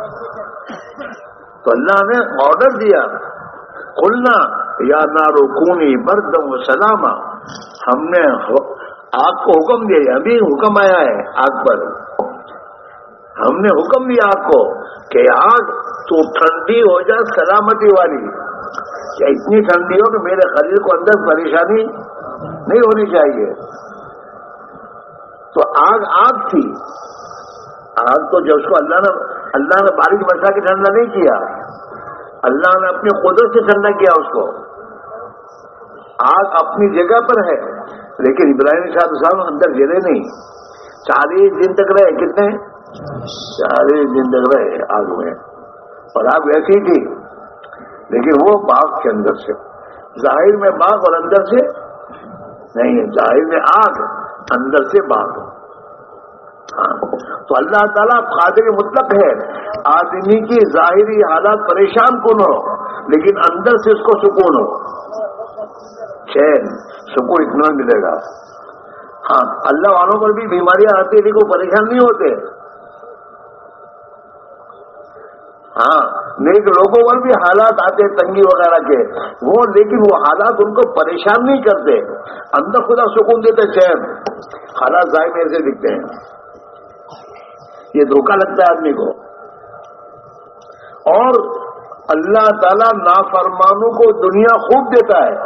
تو اللہ نے آرڈر دیا، قلنا یا نارو کونی بردم و سلاما. ہم نے آگ کو حکم دیا، ابھی حکم آیا ہے آگ پر، ہم نے حکم دیا آگ کو کہ آگ تو ٹھنڈی ہو جا، سلامتی والی، یا اتنی ٹھنڈی ہو کہ میرے خلیل کو اندر پریشانی نہیں ہونی چاہیے. تو آگ تھی. آگ تو جب اس کو اللہ نے بارش برسا کے ٹھنڈا نہیں کیا، اللہ نے اپنی قدرت سے ٹھنڈا کیا اس کو. آگ اپنی جگہ پر ہے، لیکن ابراہیم صاحب اندر گرے نہیں. 40 دن تک رہے. کتنے؟ 40 دن تک رہے آگ میں. اور آگ ویسی تھی، لیکن وہ باغ کے اندر سے، ظاہر میں باغ اور اندر سے نہیں، ظاہر میں آگ، اندر سے باغ. ہاں، تو اللہ تعالیٰ قادر مطلق ہے. آدمی کی ظاہری حالات پریشان کن ہو لیکن اندر سے اس کو سکون ہو، چین، سکون اتنا ملے گا. ہاں، اللہ والوں پر بھی بیماریاں آتی ہیں لیکن پریشان نہیں ہوتے. ہاں، نیک لوگوں پر بھی حالات آتے تنگی وغیرہ کے، وہ لیکن وہ حالات ان کو پریشان نہیں کرتے، اندر خدا سکون دیتے، چین. حالات ظاہر میں ایسے دکھتے ہیں، یہ دھوکہ لگتا ہے آدمی کو. اور اللہ تعالیٰ نافرمانوں کو دنیا خوب دیتا ہے.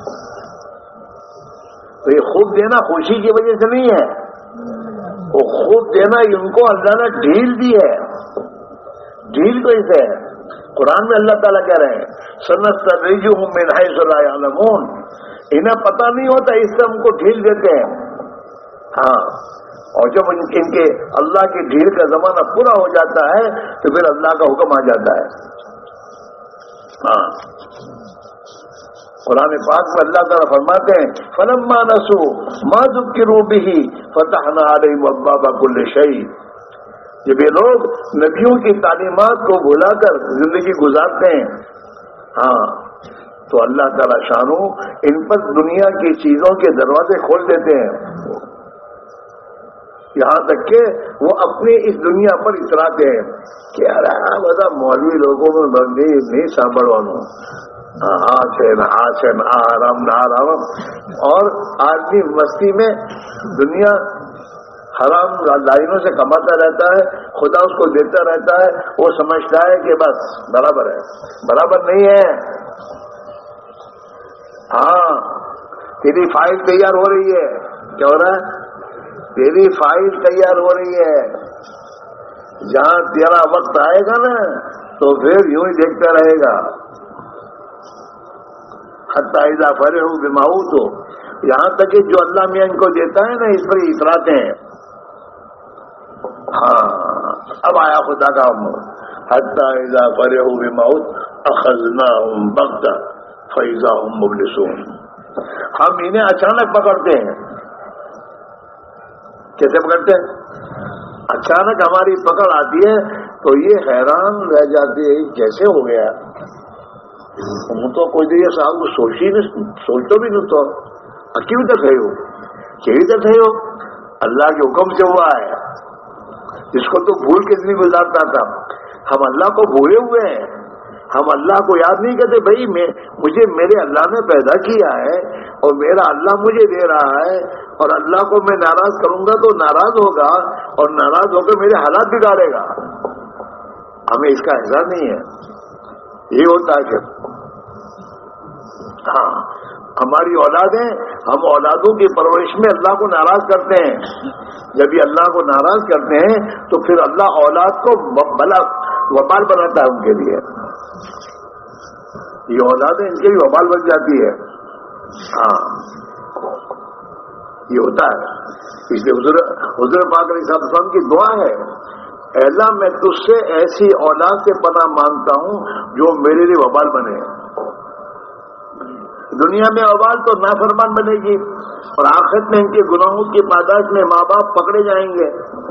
تو یہ خوب دینا خوشی کی وجہ سے نہیں ہے، وہ خوب دینا ان کو اللہ نے ڈھیل دی ہے. ڈھیل تو اسے ہے. قرآن میں اللہ تعالیٰ کہہ رہے ہیں سنستدرجہم من حیث لا یعلمون، انہیں پتہ نہیں ہوتا اس سے ہم کو ڈھیل دیتے ہیں. ہاں، اور جب ان کے اللہ کی ڈھیل کا زمانہ پورا ہو جاتا ہے تو پھر اللہ کا حکم آ جاتا ہے. ہاں، قرآن پاک میں اللہ تعالیٰ فرماتے ہیں فلما نسوا ما ذکروا به فتحنا علیہم ابواب کل شیء. جب یہ لوگ نبیوں کی تعلیمات کو بھلا کر زندگی گزارتے ہیں، ہاں، تو اللہ تعالیٰ شانو ان پر دنیا کی چیزوں کے دروازے کھول دیتے ہیں، یہاں تک کہ وہ اپنی اس دنیا پر اتراتے ہیں کہ یار بتا مولوی لوگوں میں نہیں سانبڑوانو، آسن آرام آرام. اور آدمی مستی میں دنیا حرام لائنوں سے کماتا رہتا ہے، خدا اس کو دیتا رہتا ہے، وہ سمجھتا ہے کہ بس برابر ہے. برابر نہیں ہے. ہاں، تیری فائل تیار ہو رہی ہے. کیا ہو رہا ہے؟ تیری فائل تیار ہو رہی ہے. جہاں تیرا وقت آئے گا نا تو پھر یوں ہی دیکھتا رہے گا. حتی اذا فرحوا بما اوتوا، یہاں تک کہ جو اللہ میاں ان کو دیتا ہے نا اس پر اتراتے ہیں. ہاں، اب آیا خدا کا امر حتی اذا فرحوا بما اوتوا اخذناهم بغتہ. فَإِذَا هُمْ مُبْلِسُونَ. ہم انہیں اچانک پکڑتے ہیں. کیسے پکڑتے ہیں؟ اچانک ہماری پکڑ آتی ہے تو یہ حیران رہ جاتی ہے کیسے ہو گیا. ہم تو کوئی دیر صاحب کو سوچتا بھی نہیں. تو کیوں تک ہے ہو اللہ کے حکم سے ہوا ہے. جس کو تو بھول کے نہیں گزارتا تھا. ہم اللہ کو بھولے ہوئے ہیں. ہم اللہ کو یاد نہیں کرتے. بھائی مجھے میرے اللہ نے پیدا کیا ہے اور میرا اللہ مجھے دے رہا ہے, اور اللہ کو میں ناراض کروں گا تو ناراض ہوگا, اور ناراض ہو کر میرے حالات بگاڑے گا. ہمیں اس کا احساس نہیں ہے. یہ ہوتا ہے کہ ہاں ہماری اولادیں, ہم اولادوں کی پرورش میں اللہ کو ناراض کرتے ہیں. جب یہ اللہ کو ناراض کرتے ہیں تو پھر اللہ اولاد کو وبال بناتا ہے ان کے لیے. یہ اولادیں ان کے لیے وبال بن جاتی ہے. ہاں یہ ہوتا ہے. اس لیے حضور پاک علیہ السلام کی دعا ہے, اے اللہ میں تجھ سے ایسی اولاد سے پناہ مانگتا ہوں جو میرے لیے وبال بنے. دنیا میں وبال تو نافرمان بنے گی, اور آخرت میں ان کے گناہوں کی پاداش میں ماں باپ پکڑے جائیں گے,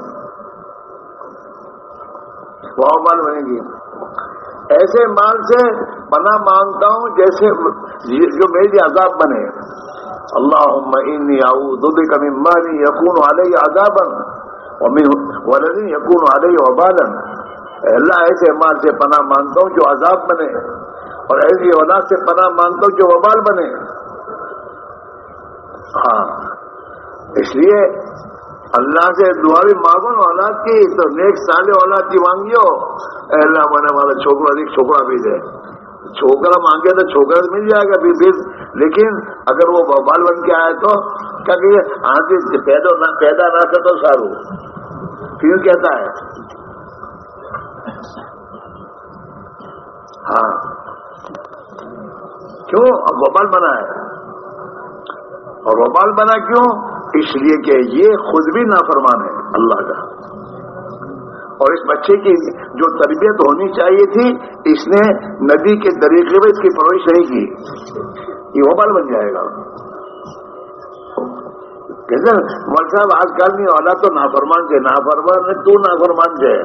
وہ وبال بنے گی. ایسے مال سے پناہ مانگتا ہوں جیسے جو میرے لیے عذاب بنے. اللہم انی اعوذ بک من مال یکون علی عذابا ومن ولد یکون علی وبالا. اللہ ایسے مال سے پناہ مانگتا ہوں جو عذاب بنے, اور ایسی اولاد سے پناہ مانگتا ہوں جو وبال بنے. ہاں اس لیے اللہ سے دعا بھی مانگو نا اولاد کی, تو نیک صالح اولاد کی مانگیو. اے اللہ میں نے ہمارا چھوکرا بھی دے. چھوکرا مانگے تو چھوکرا مل جائے گا پھر, لیکن اگر وہ وبال بن کے آئے تو کیا کہ آج پیدا نہ کر تو سارو کیوں کہتا ہے. ہاں کیوں اب وبال بنا ہے, اور وبال بنا کیوں؟ اس لیے کہ یہ خود بھی نافرمان ہے اللہ کا, اور اس بچے کی جو تربیت ہونی چاہیے تھی اس نے نبی کے طریقے میں اس کی پرورش نہیں کی. یہ وبال بن جائے گا. کہتے ہیں مول صاحب آج کل نہیں اولاد تو نافرمان سے. نافرمان ہے تو, نافرمان سے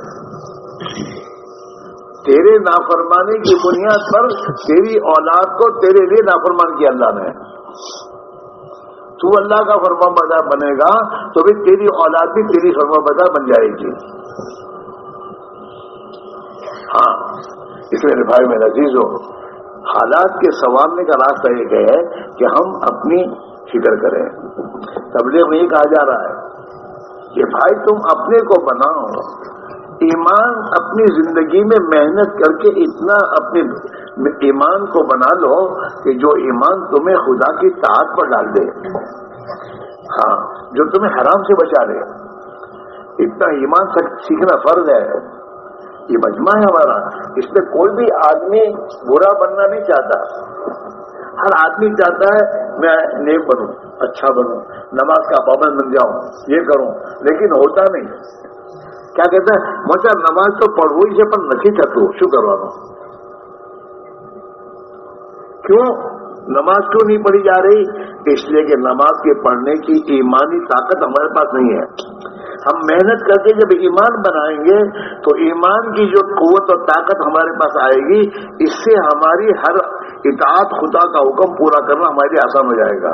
تیرے نافرمانی کی بنیاد پر تیری اولاد کو تیرے لیے نافرمان کیا اللہ نے. تو اللہ کا فرمان بردار بنے گا تو بھی تیری اولاد بھی تیری فرمان بردار بن جائے گی. ہاں اس لیے بھائی میرا عزیزو, حالات کے سنوارنے کا راستہ یہ ہے کہ ہم اپنی فکر کریں. تبلیغ میں یہ کہا جا رہا ہے کہ بھائی تم اپنے کو بناؤ, ایمان اپنی زندگی میں محنت کر کے اتنا اپنے ایمان کو بنا لو کہ جو ایمان تمہیں خدا کی طاعت پر ڈال دے, ہاں جو تمہیں حرام سے بچا لے. اتنا ایمان سیکھنا فرض ہے. یہ مجمع ہے ہمارا, اس میں کوئی بھی آدمی برا بننا نہیں چاہتا. ہر آدمی چاہتا ہے میں نیک بنوں, اچھا بنوں, نماز کا پابند بن جاؤں, یہ کروں, لیکن ہوتا نہیں. کیا کہتا ہے مچا نماز تو پڑھو ہی سے پر نہیں تھکو شو کروانا. کیوں نماز کیوں نہیں پڑھی جا رہی؟ اس لیے کہ نماز کے پڑھنے کی ایمانی طاقت ہمارے پاس نہیں ہے. ہم محنت کر کے جب ایمان بنائیں گے تو ایمان کی جو قوت اور طاقت ہمارے پاس آئے گی, اس سے ہماری ہر اطاعت خدا کا حکم پورا کرنا ہمارے لیے آسان ہو جائے گا.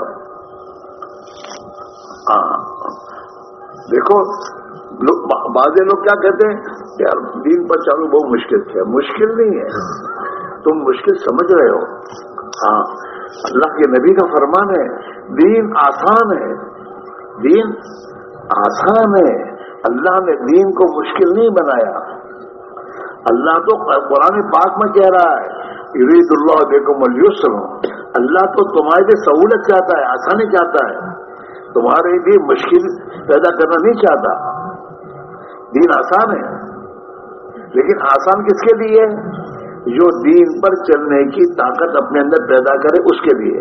دیکھو بعض لوگ کیا کہتے ہیں یار دین پر چالو بہت مشکل ہے. مشکل نہیں ہے, تم مشکل سمجھ رہے ہو. ہاں اللہ کے نبی کا فرمان ہے دین آسان ہے, دین آسان ہے. اللہ نے دین کو مشکل نہیں بنایا. اللہ تو قرآن پاک میں کہہ رہا ہے یرید اللہ بکم الیسر, اللہ تو تمہارے لیے سہولت چاہتا ہے, آسانی چاہتا ہے, تمہارے لیے مشکل پیدا کرنا نہیں چاہتا. دین آسان ہے, لیکن آسان کس کے لیے؟ جو دین پر چلنے کی طاقت اپنے اندر پیدا کرے اس کے لیے.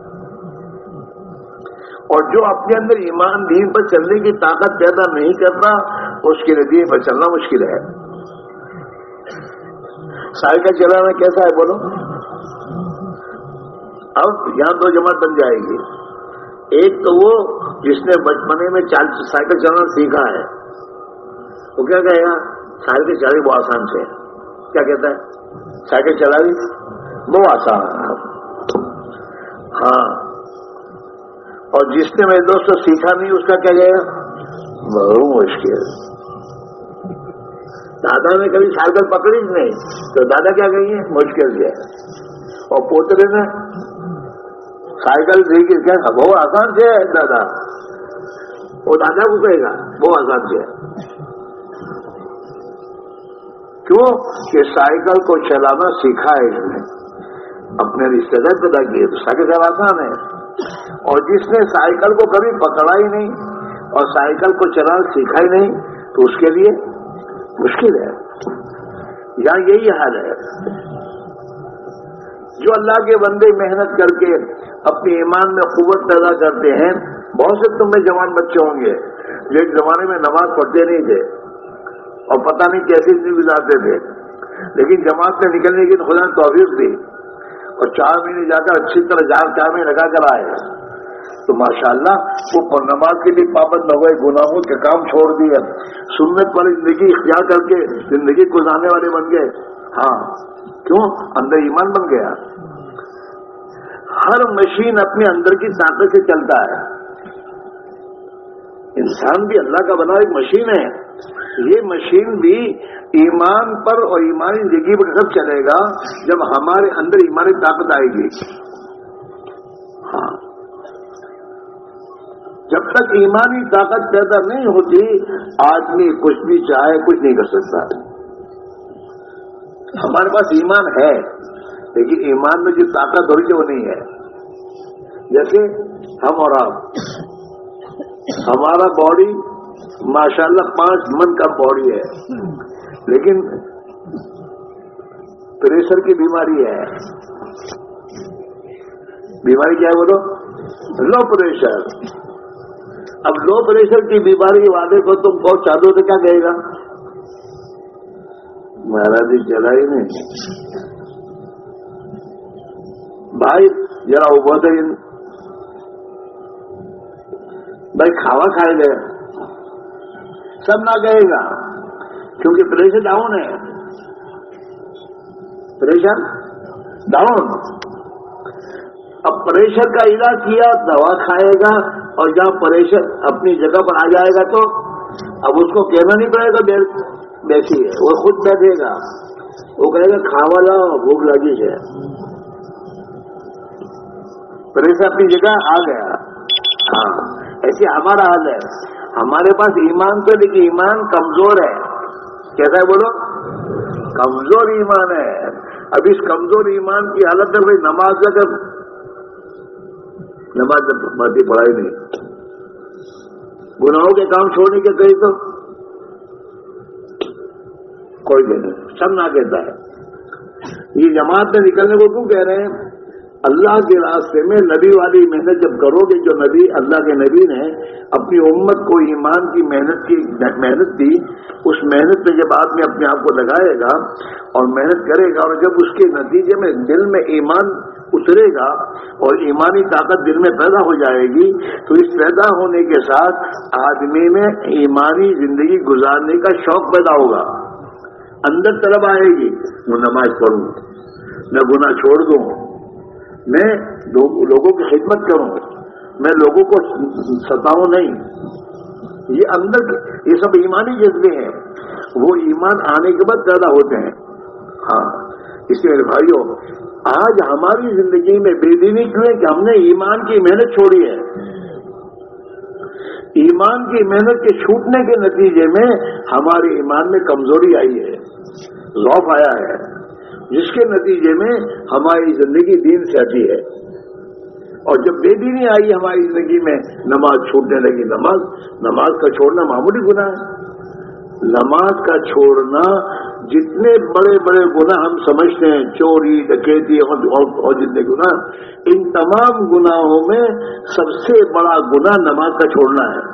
اور جو اپنے اندر ایمان دین پر چلنے کی طاقت پیدا نہیں کرتا اس کے لیے دین پر چلنا مشکل ہے. سائیکل چلانا کیسا ہے بولو؟ اب یہاں دو جماعت بن جائے گی. ایک تو وہ جس نے بچپنے میں سائیکل چلانا سیکھا ہے، وہ کیا کہے گا سائیکل چلائی بہت آسان سے. کیا کہتا ہے؟ سائیکل چلائی بہت آسان ہے. ہاں، اور جس نے میرے دوست سیکھا نہیں اس کا کیا کہے گا بہت مشکل. دادا نے کبھی سائیکل پکڑی نہیں تو دادا کیا کہیں گے مشکل سے. اور پوترے نے سائیکل سیکھی کیا بہت آسان سے ہے دادا، وہ دادا کو کہے گا بہت آسان سے ہے. کیوں کہ سائیکل کو چلانا سیکھا ہے اس نے، اپنے رشتے دار پیدا کیے تو سائیکل چلانا آسان ہے. اور جس نے سائیکل کو کبھی پکڑا ہی نہیں اور سائیکل کو چلانا سیکھا ہی نہیں تو اس کے لیے مشکل ہے. یہاں یہی حال ہے. جو اللہ کے بندے محنت کر کے اپنے ایمان میں قوت پیدا کرتے ہیں، بہت سے تم میں جوان بچے ہوں گے جو ایک زمانے میں نماز پڑھتے نہیں تھے اور پتہ نہیں کیسے دن گزارتے تھے، لیکن جماعت سے نکلنے کی خدا نے توفیق دی اور 4 مہینے جا کر اچھی طرح 4 مہینے لگا کر آئے تو ماشاءاللہ وہ نماز کے لیے پابند نہ ہوئے، گناہوں کے کام چھوڑ دیے، سنت پر زندگی اختیار کر کے زندگی گزارنے والے بن گئے. ہاں، کیوں؟ اندر ایمان بن گیا. ہر مشین اپنے اندر کی طاقت سے چلتا ہے. انسان بھی اللہ کا بنا ایک مشین ہے. یہ مشین بھی ایمان پر اور ایمانی زندگی پر کب چلے گا جب ہمارے اندر ایمانی طاقت آئے گی. ہاں، جب تک ایمانی طاقت پیدا نہیں ہوتی آدمی کچھ بھی چاہے کچھ نہیں کر سکتا. ہمارے پاس ایمان ہے لیکن ایمان میں جو طاقت ہو رہی ہے وہ نہیں ہے. جیسے ہم اور آپ، ہمارا باڈی ماشاءاللہ 5 من کا باڈی ہے لیکن پریشر کی بیماری ہے. بیماری کیا ہے بولو؟ Low pressure. اب لو پریشر کی بیماری والے کو تم بہت چالو تو کیا کہے گا مہاراج جی چلا ہی نہیں بھائی ذرا ابھر بھائی کھاوا کھائے گئے سب نہ کہے گا کیونکہ پریشر ڈاؤن ہے. Pressure down. اب پریشر کا علاج کیا دوا کھائے گا اور جہاں پریشر اپنی جگہ پر آ جائے گا تو اب اس کو کہنا نہیں پڑے گا بیٹھی ہے، وہ خود بیٹھے گا. وہ کہے گا کھاوا لاؤ بھوک لگی ہے. پریشر اپنی جگہ آ گیا. ہاں، ایسے ہمارا حال ہے. ہمارے پاس ایمان تو لیکن ایمان کمزور ہے. کیسا ہے بولو؟ کمزور ایمان ہے. اب اس کمزور ایمان کی حالت میں نماز اگر نماز پڑھی پڑھائی نہیں، گناہوں کے کام چھوڑنے کے کہیں تو کوئی نہیں، سب نہ کہتا ہے. یہ جماعت میں نکلنے کو کیوں کہہ رہے ہیں؟ اللہ کے راستے میں نبی والی محنت جب کرو گے، جو نبی اللہ کے نبی نے اپنی امت کو ایمان کی محنت دی، اس محنت میں جب آدمی اپنے آپ کو لگائے گا اور محنت کرے گا اور جب اس کے نتیجے میں دل میں ایمان اترے گا اور ایمانی طاقت دل میں پیدا ہو جائے گی تو اس پیدا ہونے کے ساتھ آدمی میں ایمانی زندگی گزارنے کا شوق پیدا ہوگا. اندر طلب آئے گی میں نماز پڑھوں، میں گناہ چھوڑ دوں، میں لوگوں کی خدمت کروں، میں لوگوں کو ستاؤں نہیں. یہ اندر یہ سب ایمانی جذبے ہیں، وہ ایمان آنے کے بعد پیدا ہوتے ہیں. ہاں، اس لیے میرے بھائیوں آج ہماری زندگی میں بے دینی کیوں ہے کہ ہم نے ایمان کی محنت چھوڑی ہے. ایمان کی محنت کے چھوٹنے کے نتیجے میں ہمارے ایمان میں کمزوری آئی ہے، ضعف آیا ہے، جس کے نتیجے میں ہماری زندگی دین سے ہٹی ہے. اور جب بے دینی آئی ہماری زندگی میں نماز چھوٹنے لگی. نماز کا چھوڑنا معمولی گناہ ہے. نماز کا چھوڑنا جتنے بڑے بڑے گناہ ہم سمجھتے ہیں، چوری ڈکیتی اور جتنے گناہ، ان تمام گناہوں میں سب سے بڑا گناہ نماز کا چھوڑنا ہے.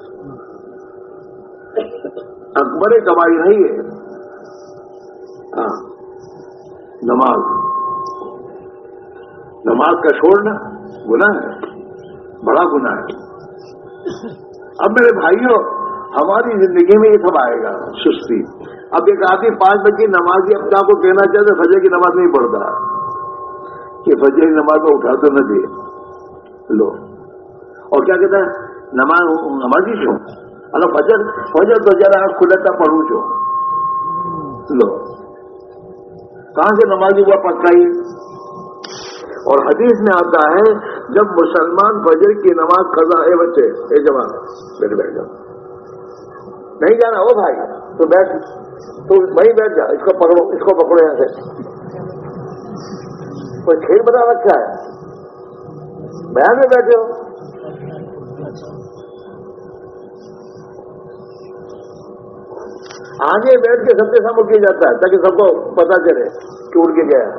اکبر کبائر نہیں ہے. ہاں، نماز نماز کا چھوڑنا گناہ ہے، بڑا گناہ ہے۔ اب میرے بھائیوں، ہماری زندگی میں یہ سب آئے گا، سستی۔ اب ایک آدمی 5 بجے نمازی اپنے آپ کو کہنا چاہتے فجر کی نماز نہیں پڑھتا، کہ فجر کی نماز کو اٹھا تو نہ دے لو، اور کیا کہتا ہے نمازی چھو اللہ فجر تو ذرا کھلتا پڑھوں چھو لو، کہاں سے نمازی ہوا پکا ہی۔ اور حدیث میں آتا ہے جب مسلمان فجر کی نماز قضا، اے بچے اے جوان بیٹھ جاؤ، نہیں جانا ہو بھائی تو بیٹھ، تو وہیں بیٹھ جا، اس کو پکڑو یہاں سے، کوئی کھیل بنا رکھا ہے، بیان میں بیٹھے ہو۔ آگے بیٹھ کے سب کے سامنے کیا جاتا ہے تاکہ سب کو پتا چلے کہ اڑ کے گیا۔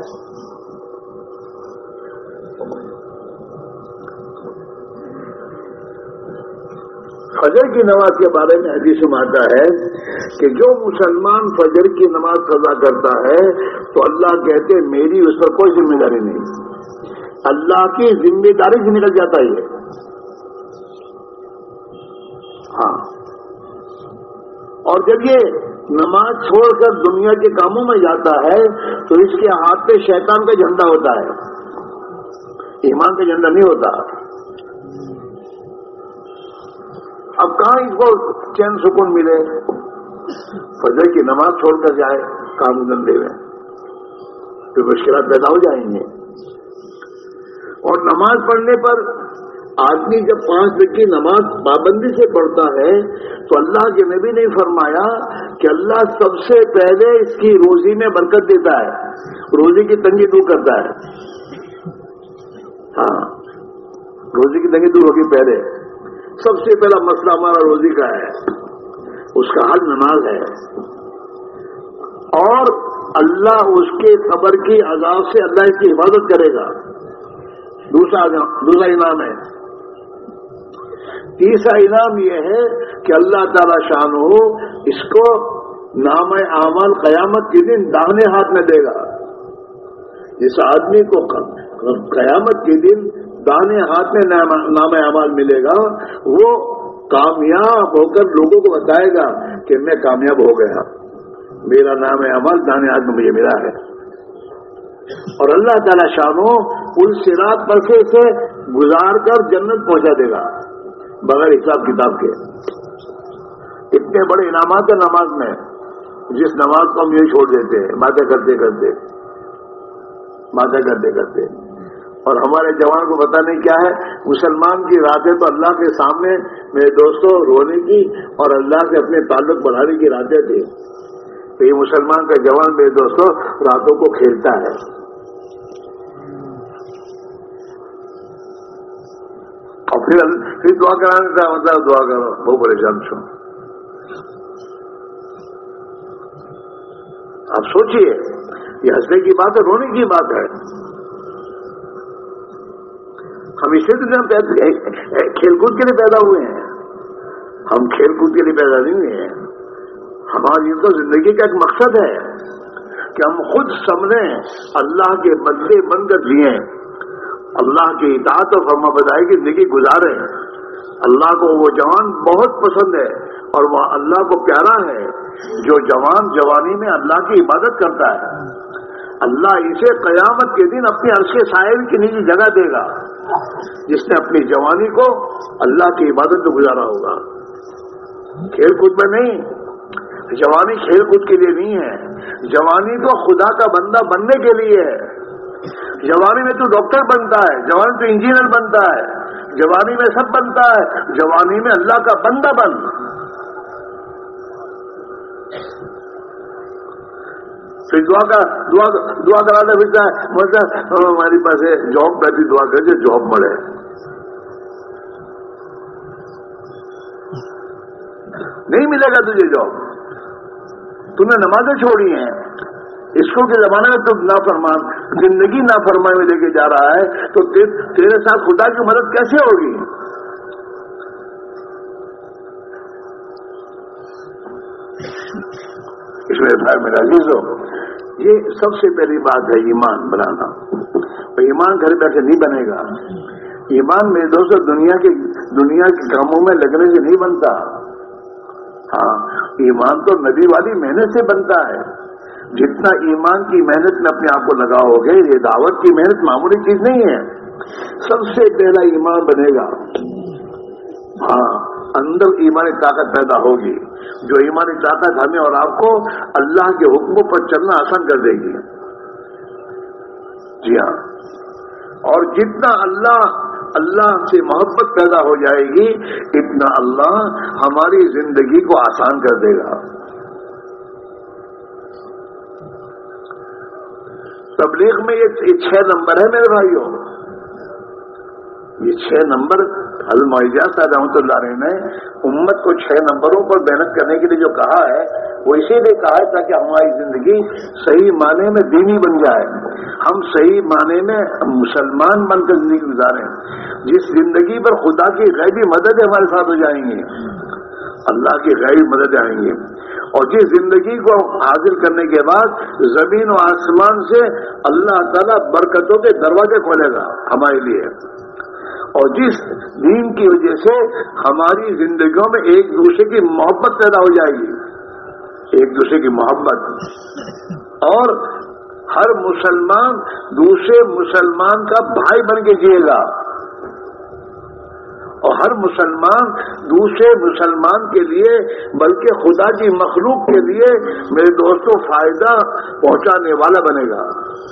فجر کی نماز کے بارے میں حدیث میں آتا ہے کہ جو مسلمان فجر کی نماز قضا کرتا ہے تو اللہ کہتے میری اس پر کوئی ذمہ داری نہیں، اللہ کی ذمہ داری سے نکل جاتا ہے۔ ہاں، اور جب یہ نماز چھوڑ کر دنیا کے کاموں میں جاتا ہے تو اس کے ہاتھ پہ شیطان کا جھنڈا ہوتا ہے، ایمان کا جھنڈا نہیں ہوتا۔ اب کہاں اس کو چین سکون ملے؟ فجر کی نماز چھوڑ کر جائے کام دھندے میں تو مشکلات پیدا ہو جائیں گے۔ اور نماز پڑھنے پر آدمی جب 5 وقت کی نماز پابندی سے پڑھتا ہے تو اللہ کے نبی نے فرمایا کہ اللہ سب سے پہلے اس کی روزی میں برکت دیتا ہے، روزی کی تنگی دور کرتا ہے۔ ہاں، روزی کی تنگی دور ہوگی پہلے، سب سے پہلا مسئلہ ہمارا روزی کا ہے، اس کا حل نماز ہے، اور اللہ اس کے قبر کی عذاب سے اللہ اس کی حفاظت کرے گا، دوسرا انعام ہے۔ تیسرا انعام یہ ہے کہ اللہ تعالی شان ہو اس کو نام اعمال قیامت کے دن داہنے ہاتھ میں دے گا۔ جس آدمی کو قیامت کے دن داہنے ہاتھ میں نام اعمال ملے گا وہ کامیاب ہو کر لوگوں کو بتائے گا کہ میں کامیاب ہو گیا، میرا نام اعمال داہنے ہاتھ میں مجھے ملا ہے۔ اور اللہ تعالی شانو ان صراط پر سے گزار کر جنت پہنچا دے گا بغیر حساب کتاب کے۔ اتنے بڑے انعامات ہیں نماز میں، جس نماز کو ہم یہ چھوڑ دیتے ہیں باتیں کرتے کرتے۔ اور ہمارے جوان کو پتہ نہیں کیا ہے، مسلمان کی راتیں تو اللہ کے سامنے میرے دوستوں رونے کی اور اللہ سے اپنے تعلق بڑھانے کی راتیں تھیں۔ تو یہ مسلمان کا جوان میرے دوستوں راتوں کو کھیلتا ہے۔ اور پھر دعا کرانے کا مطلب دعا کرو، بہت پریشان چھو۔ آپ سوچئے، یہ ہنسنے کی بات ہے، رونے کی بات ہے۔ ہم اسی طرح کھیل کود کے لیے پیدا ہوئے ہیں، ہم کھیل کود کے لیے پیدا نہیں ہوئے ہیں۔ ہماری تو زندگی کا ایک مقصد ہے کہ ہم خود سامنے اللہ کے بندے بن کر جئیں، اللہ کی اطاعت اور فرما برداری کی زندگی گزاریں۔ اللہ کو وہ جوان بہت پسند ہے اور وہ اللہ کو پیارا ہے جو جوان جوانی میں اللہ کی عبادت کرتا ہے۔ اللہ اسے قیامت کے دن اپنے عرش کے سائے کی نیچے جگہ دے گا جس نے اپنی جوانی کو اللہ کی عبادت میں گزارا ہوگا، کھیل کود میں نہیں۔ جوانی کھیل کود کے لیے نہیں ہے، جوانی تو خدا کا بندہ بننے کے لیے ہے۔ جوانی میں تو ڈاکٹر بنتا ہے، جوانی تو انجینئر بنتا ہے، جوانی میں سب بنتا ہے، جوانی میں اللہ کا بندہ بن۔ پھر دعا کرانا پھرتا ہے، مطلب ہماری پاس جاب میں بھی دعا کر جو جاب ملے۔ نہیں ملے گا تجھے جاب، تم نے نمازیں چھوڑی ہیں۔ اسکول کے زمانے میں تو نافرمان زندگی نافرمانی میں لے کے جا رہا ہے تو تیرے ساتھ خدا کی مدد کیسے ہوگی؟ اس میں بھائی میرا عزیز ہو، یہ سب سے پہلی بات ہے ایمان بنانا۔ ایمان گھر بیٹھے نہیں بنے گا. ایمان میرے دوستوں دنیا کے کاموں میں لگنے سے نہیں بنتا. ہاں ایمان تو نبی والی محنت سے بنتا ہے. جتنا ایمان کی محنت میں اپنے آپ کو لگاؤ گے, یہ دعوت کی محنت معمولی چیز نہیں ہے. سب سے پہلا ایمان بنے گا. ہاں اندر ایمانی طاقت پیدا ہوگی, جو ایمانی طاقت ہمیں اور آپ کو اللہ کے حکموں پر چلنا آسان کر دے گی. جی ہاں, اور جتنا اللہ سے محبت پیدا ہو جائے گی اتنا اللہ ہماری زندگی کو آسان کر دے گا. تبلیغ میں یہ 6 نمبر ہے میرے بھائیوں. یہ 6 نمبر حضرت معیذ صاحب رحمۃ اللہ علیہ نے امت کو 6 نمبروں پر محنت کرنے کے لیے جو کہا ہے وہ اسی لیے کہا ہے تاکہ ہماری زندگی صحیح معنی میں دینی بن جائے, ہم صحیح معنی میں مسلمان بن کر زندگی گزاریں, جس زندگی پر خدا کی غیبی مدد ہمارے ساتھ ہو جائیں گی, اللہ کی غیبی مدد آئیں گی, اور جس زندگی کو حاصل کرنے کے بعد زمین و آسمان سے اللہ تعالیٰ برکتوں کے دروازے کھولے گا ہمارے لیے, اور جس دین کی وجہ سے ہماری زندگیوں میں ایک دوسرے کی محبت پیدا ہو جائے گی, ایک دوسرے کی محبت, اور ہر مسلمان دوسرے مسلمان کا بھائی بن کے جیے گا, اور ہر مسلمان دوسرے مسلمان کے لیے بلکہ خدا کی مخلوق کے لیے میرے دوستوں فائدہ پہنچانے والا بنے گا.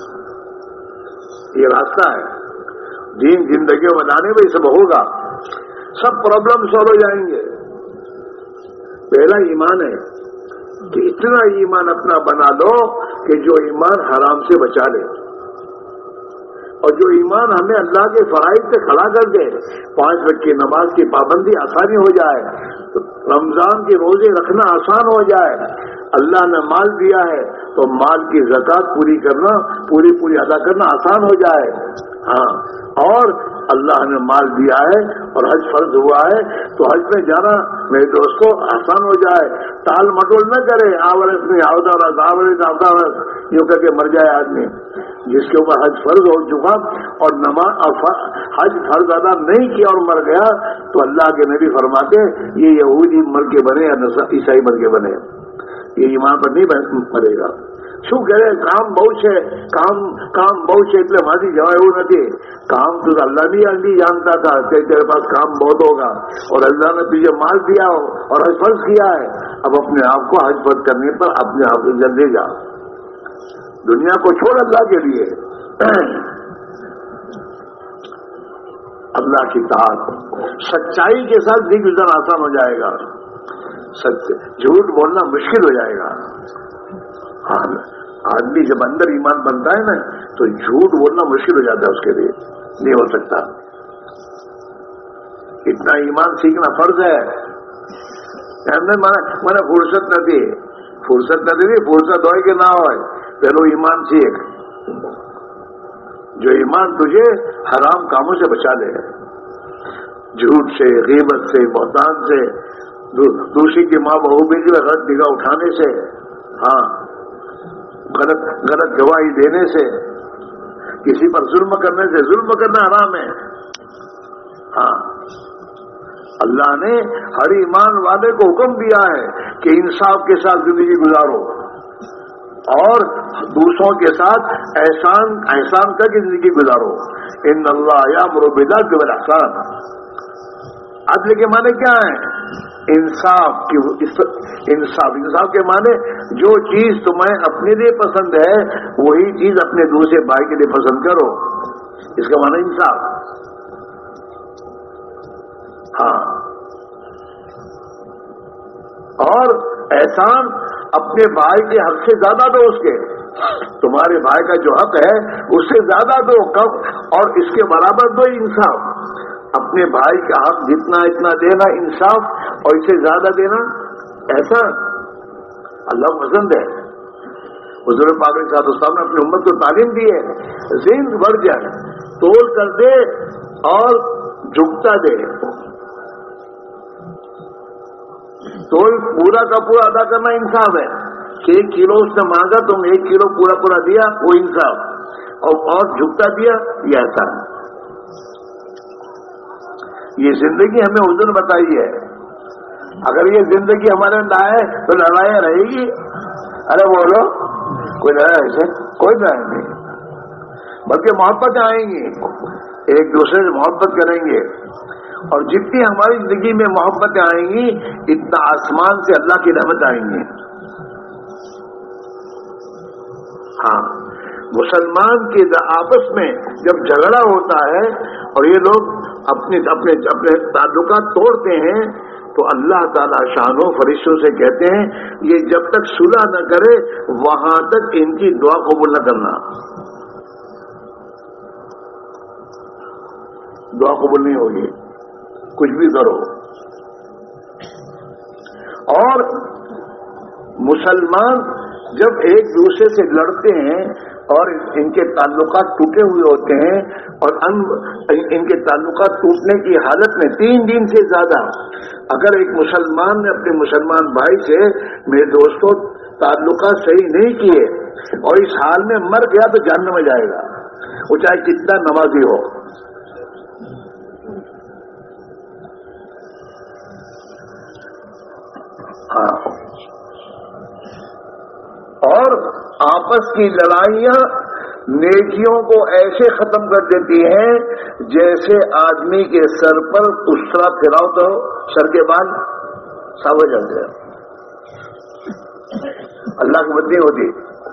یہ راستہ ہے. دین زندگیوں میں لانے میں سب ہوگا, سب پرابلم سالو ہو جائیں گے. پہلا ایمان ہے کہ اتنا ایمان اپنا بنا لو کہ جو ایمان حرام سے بچا لے, اور جو ایمان ہمیں اللہ کے فرائض سے کھڑا کر دے. 5 وقت کی نماز کی پابندی آسانی ہو جائے, رمضان کے روزے رکھنا آسان ہو جائے. اللہ نے مال دیا ہے تو مال کی زکات پوری کرنا پوری ادا کرنا آسان ہو جائے. ہاں, اور اللہ نے مال دیا ہے اور حج فرض ہوا ہے تو حج میں جانا میرے دوستوں آسان ہو جائے. ٹال مٹول نہ کرے, آورس نہیں آورس یوں کر کے مر جائے آدمی. جس کے اوپر حج فرض ہو چکا اور نماز حج فرض ادا نہیں کیا اور مر گیا تو اللہ کے نبی فرماتے یہ یہودی مر کے بنے یا عیسائی مر کے بنے, یہ ایمان پر نہیں مرے گا. શું કરે કામ બહુ છે, કામ બહુ છે એટલે મારી જવાય એવું નથી. काम तो अल्लाह भी जानता था कि तेरे पास काम बहुत होगा, और अल्लाह ने तुझे माल दिया हो और हज फर्ज किया है. अब अपने आप को हज फर्ज करने पर अपने आप को जल्दी जा, दुनिया को छोड़ अल्लाह के लिए. अल्लाह की ताअत सच्चाई के साथ भी गुजरना आसान हो जाएगा, सच झूठ बोलना मुश्किल हो जाएगा. आदमी जब अंदर ईमान बनता है ना तो झूठ बोलना मुश्किल हो जाता है, उसके लिए नहीं हो सकता. इतना ईमान सीखना फर्ज है. મને ફુરસત નથી, ફુરસત હોય કે ના હોય, પેલો ईमान सीख. जो ईमान तुझे हराम कामों से बचा ले, झूठ से, गीबत से, बहतान से, दूसरी की माँ बहू बेटी पर गलत निगाह उठाने से, हाँ गलत गवाही देने से, किसी पर जुल्म करने से, जुल्म करना हराम है. हाँ, अल्लाह ने हर ईमान वाले को हुक्म दिया है कि इंसाफ के साथ जिंदगी गुजारो और दूसरों के साथ एहसान करके जिंदगी गुजारो. इन्न अल्लाह यामुरु बिल अदल वल इहसान. अदल के माने क्या है? इंसाफ के माने जो चीज तुम्हें अपने लिए पसंद है वही चीज अपने दूसरे भाई के लिए पसंद करो, इसका माने इंसाफ. हाँ, और एहसान अपने भाई के हक से ज्यादा दो, उसके तुम्हारे भाई का जो हक है उससे ज्यादा दो, कब और इसके बराबर दो. इंसाफ, अपने भाई का हक जितना इतना देना इंसाफ, और इससे ज्यादा देना ऐसा अल्लाह पसंद है. हुजूर पाक साहब ने अपनी उम्मत को तालीम दी है, ज़िंद बढ़ जाए, तोल कर दे और झुकता दे. तोल पूरा का पूरा अदा करना इंसाफ है. कि 1 किलो उसने मांगा तुम 1 किलो पूरा दिया, वो इंसाफ. اور جھکتا دیا، یہ ایسا ہے۔ یہ زندگی ہمیں حضور بتائی ہے۔ اگر یہ زندگی ہمارے نہ آئے تو لڑائیاں رہے گی۔ ارے بولو، کوئی لڑائی ایسے کوئی لڑائی نہیں، بلکہ محبتیں آئیں گی، ایک دوسرے سے محبت کریں گے، اور جتنی ہماری زندگی میں محبتیں آئیں گی اتنا آسمان سے اللہ کی رحمت آئیں گی۔ ہاں، مسلمان کے آپس میں جب جھگڑا ہوتا ہے اور یہ لوگ اپنے تعلقات توڑتے ہیں تو اللہ تعالی شان و فرشتوں سے کہتے ہیں یہ جب تک صلح نہ کرے وہاں تک ان کی دعا قبول نہ کرنا، دعا قبول نہیں ہوگی، کچھ بھی کرو۔ اور مسلمان جب ایک دوسرے سے لڑتے ہیں اور ان کے تعلقات ٹوٹے ہوئے ہوتے ہیں، اور ان کے تعلقات ٹوٹنے کی حالت میں 3 دن سے زیادہ اگر ایک مسلمان نے اپنے مسلمان بھائی سے میرے دوستوں تعلقات صحیح نہیں کیے اور اس حال میں مر گیا تو جہنم میں جائے گا، وہ چاہے کتنا نمازی ہو۔ ہاں، اور آپس کی لڑائیاں نیکیوں کو ایسے ختم کر دیتی ہیں جیسے آدمی کے سر پر اسرا پھراؤ تو سر کے بال سب ہو جاتے ہیں، اللہ کی بدی ہوتی۔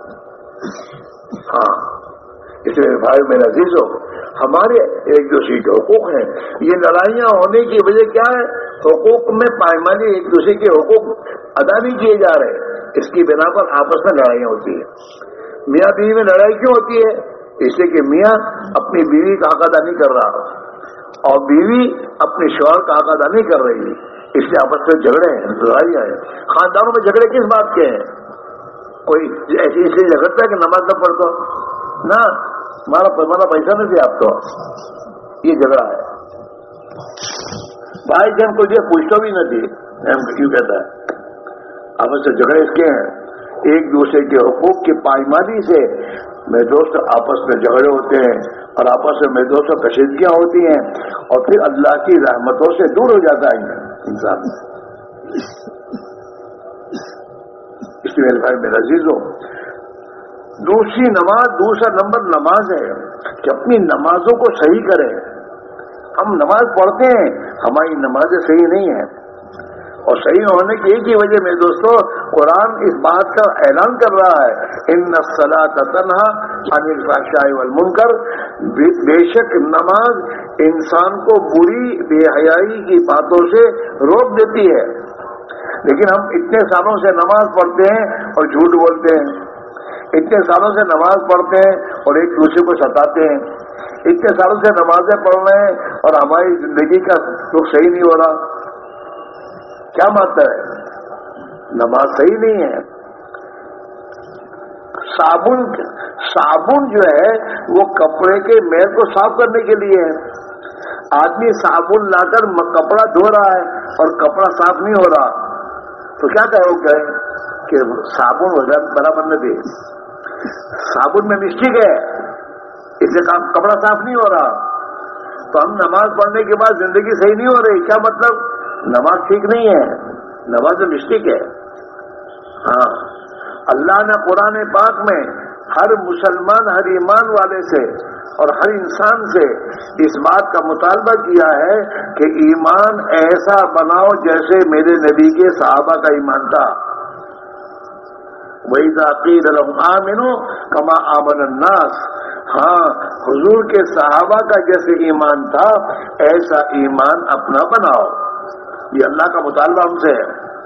ہاں، اس لیے بھائی میرے عزیز ہو، ہمارے ایک دوسرے کے حقوق ہیں، یہ لڑائیاں ہونے کی وجہ کیا ہے؟ حقوق میں پائمانی، ایک دوسرے کے حقوق ادا نہیں کیے جا رہے، اس کی بنا پر آپس میں لڑائیاں ہوتی ہیں۔ میاں بیوی میں لڑائی کیوں ہوتی ہے؟ اس لیے کہ میاں اپنی بیوی کا حق ادا نہیں کر رہا اور بیوی اپنے شوہر کا حق ادا نہیں کر رہی، اس لیے آپس میں جھگڑے ہیں، لڑائیاں ہیں۔ خاندانوں میں جھگڑے کس بات کے ہیں؟ کوئی ایسی اس لیے جھگڑتا ہے کہ نماز نہ پڑھتا نہ ہمارا پیسہ نہیں دیا آپ کو، یہ جھگڑا ہے۔ بھائی جان کو جو پوچھتا بھی نہ تھی کیوں کہتا ہے؟ آپس میں جھگڑے اس کے ہیں، ایک دوسرے کے حقوق کی پائمانی سے میرے دوست آپس میں جھگڑے ہوتے ہیں اور آپس میں میرے دوستوں کشیدگیاں ہوتی ہیں اور پھر اللہ کی رحمتوں سے دور ہو جاتا ہے انسان۔ اس لیے میرے بھائی میرا عزیز ہو، دوسرا نمبر نماز ہے کہ اپنی نمازوں کو صحیح کریں۔ ہم نماز پڑھتے ہیں، ہماری نمازیں صحیح نہیں ہیں، اور صحیح ہونے کی ایک ہی وجہ میرے دوستو قرآن اس بات کا اعلان کر رہا ہے ان الصلاۃ تنہی عن الفحشاء والمنکر، بے شک نماز انسان کو بری بے حیائی کی باتوں سے روک دیتی ہے۔ لیکن ہم اتنے سالوں سے نماز پڑھتے ہیں اور جھوٹ بولتے ہیں، اتنے سالوں سے نماز پڑھتے ہیں اور ایک دوسرے کو ستاتے ہیں، اتنے سالوں سے نمازیں پڑھ رہے ہیں اور ہماری زندگی کا رخ صحیح نہیں ہو رہا۔ کیا مانتا ہے؟ نماز صحیح نہیں ہے۔ صابن جو ہے وہ کپڑے کے میل کو صاف کرنے کے لیے ہے۔ آدمی صابن لا کر کپڑا دھو رہا ہے اور کپڑا صاف نہیں ہو رہا تو کیا کہے کہ صابن برابر نہ دے، صابن میں مسٹیک ہے، اس لیے کپڑا صاف نہیں ہو رہا۔ تو ہم نماز پڑھنے کے بعد زندگی صحیح نہیں ہو رہی، کیا مطلب؟ نماز ٹھیک نہیں ہے، نماز میں مسٹیک ہے۔ ہاں، اللہ نے قرآن پاک میں ہر مسلمان، ہر ایمان والے سے اور ہر انسان سے اس بات کا مطالبہ کیا ہے کہ ایمان ایسا بناؤ جیسے میرے نبی کے صحابہ کا ایمان تھا۔ وَإِذَا قِيلَ لَهُمْ آمِنُوا كَمَا آمَنَ النَّاسُ، ہاں حضور کے صحابہ کا جیسے ایمان تھا ایسا ایمان اپنا بناؤ۔ یہ اللہ کا مطالبہ ہم سے ہے،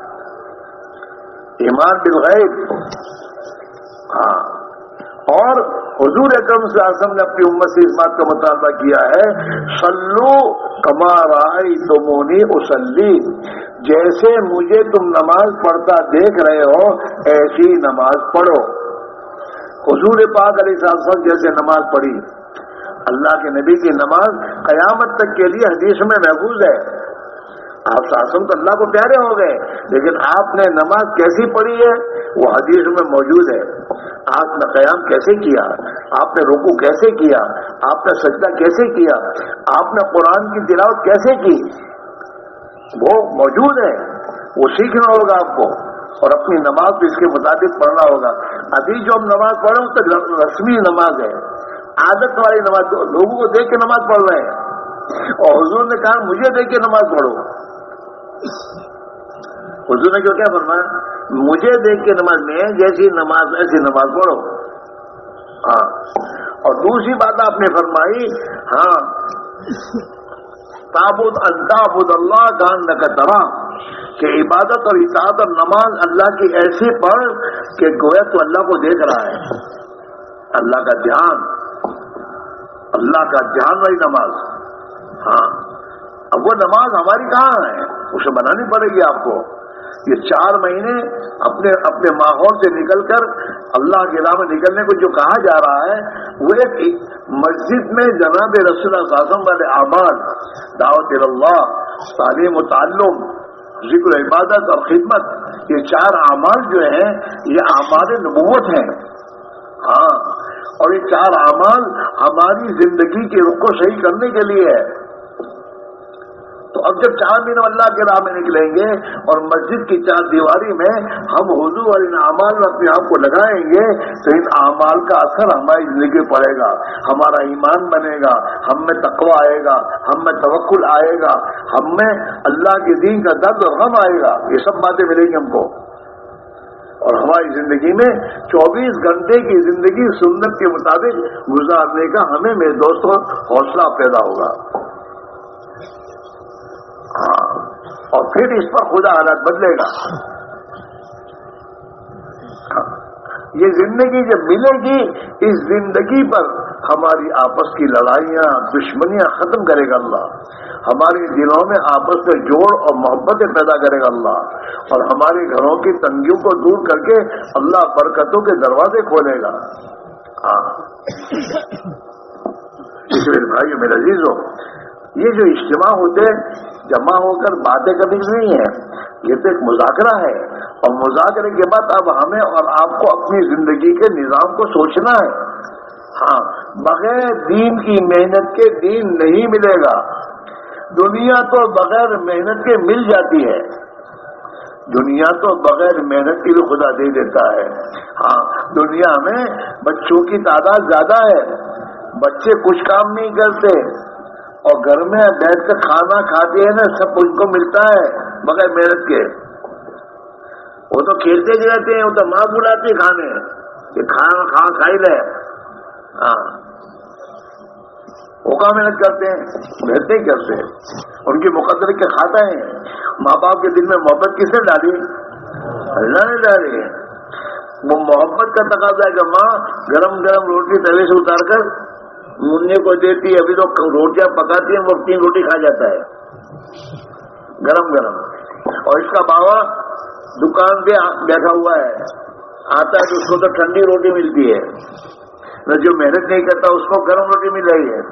ایمان بالغیب۔ ہاں، اور حضور اکرم صلی اللہ علیہ وسلم نے اپنی امت سے اس بات کا مطالبہ کیا ہے صلو کما رأیتمونی اصلی، جیسے مجھے تم نماز پڑھتا دیکھ رہے ہو ایسی نماز پڑھو۔ حضور پاک علیہ السلام جیسے نماز پڑھی، اللہ کے نبی کی نماز قیامت تک کے لیے حدیث میں محفوظ ہے۔ آپ ساسم تو اللہ کو پیارے ہو گئے، لیکن آپ نے نماز کیسی پڑھی ہے وہ حدیث میں موجود ہے۔ آپ نے قیام کیسے کیا، آپ نے رکوع کیسے کیا، آپ نے سجدہ کیسے کیا، آپ نے قرآن کی تلاوت کیسے کی، وہ موجود ہے، وہ سیکھنا ہوگا آپ کو، اور اپنی نماز بھی اس کے مطابق پڑھنا ہوگا۔ ابھی جو ہم نماز پڑھ رہے ہیں تو رسمی نماز ہے، عادت والی نماز، لوگوں کو دیکھ کے نماز پڑھ رہے ہیں، اور حضور نے کہا مجھے دیکھ کے نماز پڑھو۔ حضور نے کیا فرمایا؟ مجھے دیکھ کے نماز میں جیسی نماز ایسی نماز پڑھو۔ ہاں، اور دوسری بات آپ نے فرمائی، ہاں تعبد ان تعبد اللہ کانک تراہ، کہ عبادت اور اطاعت اور نماز اللہ کی ایسی پڑھ کہ گویا تو اللہ کو دیکھ رہا ہے، اللہ کا دھیان، اللہ کا دھیان والی نماز۔ ہاں، اب وہ نماز ہماری کہاں ہے؟ اسے بنانی پڑے گی آپ کو۔ یہ 4 مہینے اپنے ماحول سے نکل کر اللہ کے راہ میں نکلنے کو جو کہا جا رہا ہے، وہ ایک مسجد میں جناب رسول اللہ صلی اللہ علیہ وسلم والے اعمال، دعوت اللہ، تعلیم و تعلم، ذکر عبادت اور خدمت، یہ 4 اعمال جو ہیں یہ اعمال نبوت ہیں۔ ہاں، اور یہ 4 اعمال ہماری زندگی کے رخ کو صحیح کرنے کے لیے ہے۔ تو اب جب 4 دن اللہ کے راہ میں نکلیں گے اور مسجد کی 4 دیواری میں ہم حضور اور ان اعمال میں اپنے آپ کو لگائیں گے تو ان اعمال کا اثر ہماری زندگی میں پڑے گا، ہمارا ایمان بنے گا، ہم میں تقوی آئے گا، ہم میں توکل آئے گا، ہم میں اللہ کے دین کا درد اور غم آئے گا، یہ سب باتیں ملیں گی ہم کو، اور ہماری زندگی میں 24 گھنٹے کی زندگی سنت کے مطابق گزارنے کا ہمیں میرے دوستوں حوصلہ پیدا ہوگا۔ ہاں، اور پھر اس پر خدا حالات بدلے گا۔ یہ زندگی جب ملے گی، اس زندگی پر ہماری آپس کی لڑائیاں دشمنیاں ختم کرے گا اللہ، ہمارے دلوں میں آپس میں جوڑ اور محبتیں پیدا کرے گا اللہ، اور ہمارے گھروں کی تنگیوں کو دور کر کے اللہ برکتوں کے دروازے کھولے گا۔ ہاں، اس لیے بھائیو میرے عزیزو، یہ جو اجتماع ہوتے جمع ہو کر باتیں کبھی نہیں ہے، یہ تو ایک مذاکرہ ہے، اور مذاکرے کے بعد اب ہمیں اور آپ کو اپنی زندگی کے نظام کو سوچنا ہے۔ ہاں، بغیر دین کی محنت کے دین نہیں ملے گا۔ دنیا تو بغیر محنت کے مل جاتی ہے، دنیا تو بغیر محنت کے بھی خدا دے دیتا ہے۔ ہاں، دنیا میں بچوں کی تعداد زیادہ ہے، بچے کچھ کام نہیں کرتے، اور گھر میں بیٹھ کر کھانا کھاتے ہیں نا، سب کچھ کو ملتا ہے بغیر محنت کے۔ وہ تو کھیلتے رہتے ہیں، وہ تو ماں بلاتی کھانے کہ کھانا کھا ہی لے۔ ہاں، وہ کہاں محنت کرتے ہیں؟ محنت نہیں کرتے، ان کی مقدر کے کھاتا ہے۔ ماں باپ کے دل میں محبت کس نے ڈالی؟ اللہ نے ڈالی۔ وہ محبت کا تقاضا ہے کہ ماں گرم گرم روٹی توے سے اتار کر منہ کو دیتی ہے، ابھی تو روٹیاں پکاتی ہیں، وہ 3 روٹی کھا جاتا ہے گرم گرم، اور اس کا باوا دکان پہ بیٹھا ہوا ہے، آتا ہے تو اس کو تو ٹھنڈی روٹی ملتی ہے، نہ جو محنت نہیں کرتا اس کو گرم روٹی مل رہی ہے۔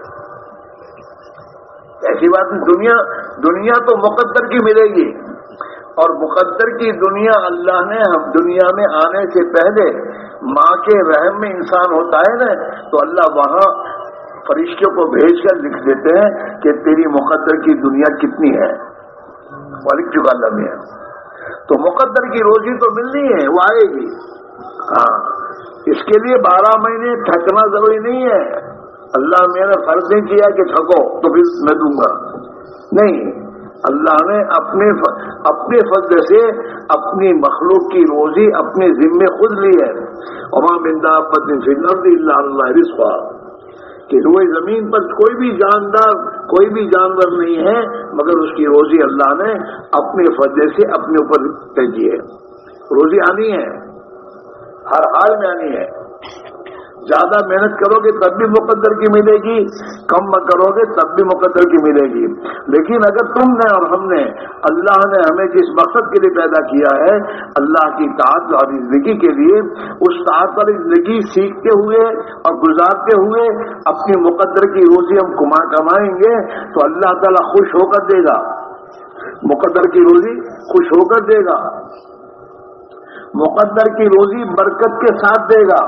ایسی بات نہیں، دنیا تو مقدر کی ملے گی، اور مقدر کی دنیا اللہ نے ہم دنیا میں آنے سے پہلے ماں کے رحم میں انسان ہوتا ہے نا، تو اللہ وہاں فرشتوں کو بھیج کر لکھ دیتے ہیں کہ تیری مقدر کی دنیا کتنی ہے، وہ لکھ چکا اللہ میں۔ تو مقدر کی روزی تو ملنی ہے، وہ آئے گی۔ ہاں، اس کے لیے 12 مہینے تھکنا ضروری نہیں ہے۔ اللہ میں نے فرض نہیں کیا کہ تھکو تو پھر میں دوں گا، نہیں، اللہ نے اپنے فضل سے اپنی مخلوق کی روزی اپنے ذمے خود لی ہے۔ وما من دابۃ فی الارض الا علی اللہ رزقھا، کہ روئے زمین پر کوئی بھی جاندار کوئی بھی جانور نہیں ہے مگر اس کی روزی اللہ نے اپنے فضل سے اپنے اوپر بھیجی ہے۔ روزی آنی ہے، ہر حال میں آنی ہے۔ زیادہ محنت کرو گے تب بھی مقدر کی ملے گی، کم کرو گے تب بھی مقدر کی ملے گی۔ لیکن اگر تم نے اور ہم نے، اللہ نے ہمیں جس مقصد کے لیے پیدا کیا ہے، اللہ کی طاعت والی زندگی کے لیے، اس طاعت والی زندگی سیکھتے ہوئے اور گزارتے ہوئے اپنی مقدر کی روزی ہم کمائیں گے تو اللہ تعالیٰ خوش ہو کر دے گا، مقدر کی روزی خوش ہو کر دے گا۔ مقدر کی روزی برکت کے ساتھ دے گا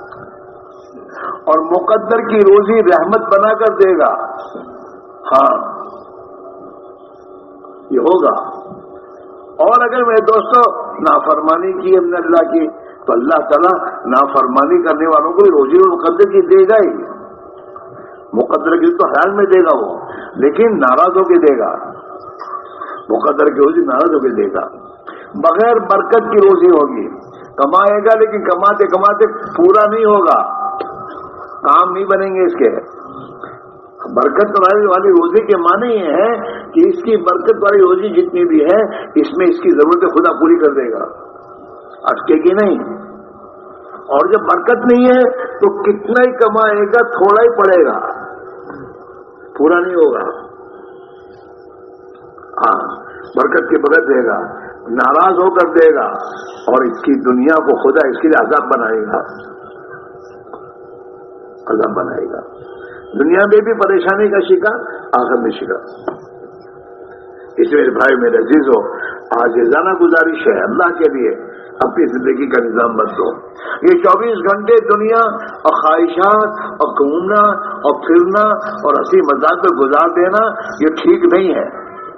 اور مقدر کی روزی رحمت بنا کر دے گا. ہاں یہ ہوگا. اور اگر میرے دوستوں نافرمانی کی ہم نے اللہ کی تو اللہ تعالیٰ نافرمانی کرنے والوں کو روزی مقدر کی دے گا ہی. مقدر کی تو حال میں دے گا وہ, لیکن ناراض ہو کے دے گا. مقدر کی روزی ناراض ہو کے دے گا. بغیر برکت کی روزی ہوگی, کمائے گا لیکن کماتے کماتے پورا نہیں ہوگا, کام نہیں بنیں گے اس کے. برکت والی روزی کے معنی یہ ہے کہ اس کی برکت والی روزی جتنی بھی ہے اس میں اس کی ضرورتیں خدا پوری کر دے گا, اٹکے گی نہیں. اور جب برکت نہیں ہے تو کتنا ہی کمائے گا تھوڑا ہی پڑے گا, پورا نہیں ہوگا. ہاں برکت کے بغیر دے گا, ناراض ہو کر دے گا, اور اس کی دنیا کو خدا اس کے لیے عذاب بنائے گا, عذاب بنائے گا. دنیا میں بھی پریشانی کا شکار, آخر میں شکار. اس لیے بھائی میرے عزیزو, عاجزانہ گزارش ہے اللہ کے لیے اپنی زندگی کا نظام بدلو. یہ 24 گھنٹے دنیا اور خواہشات اور گھومنا اور پھرنا اور ہنسی مذاق میں گزار دینا یہ ٹھیک نہیں ہے.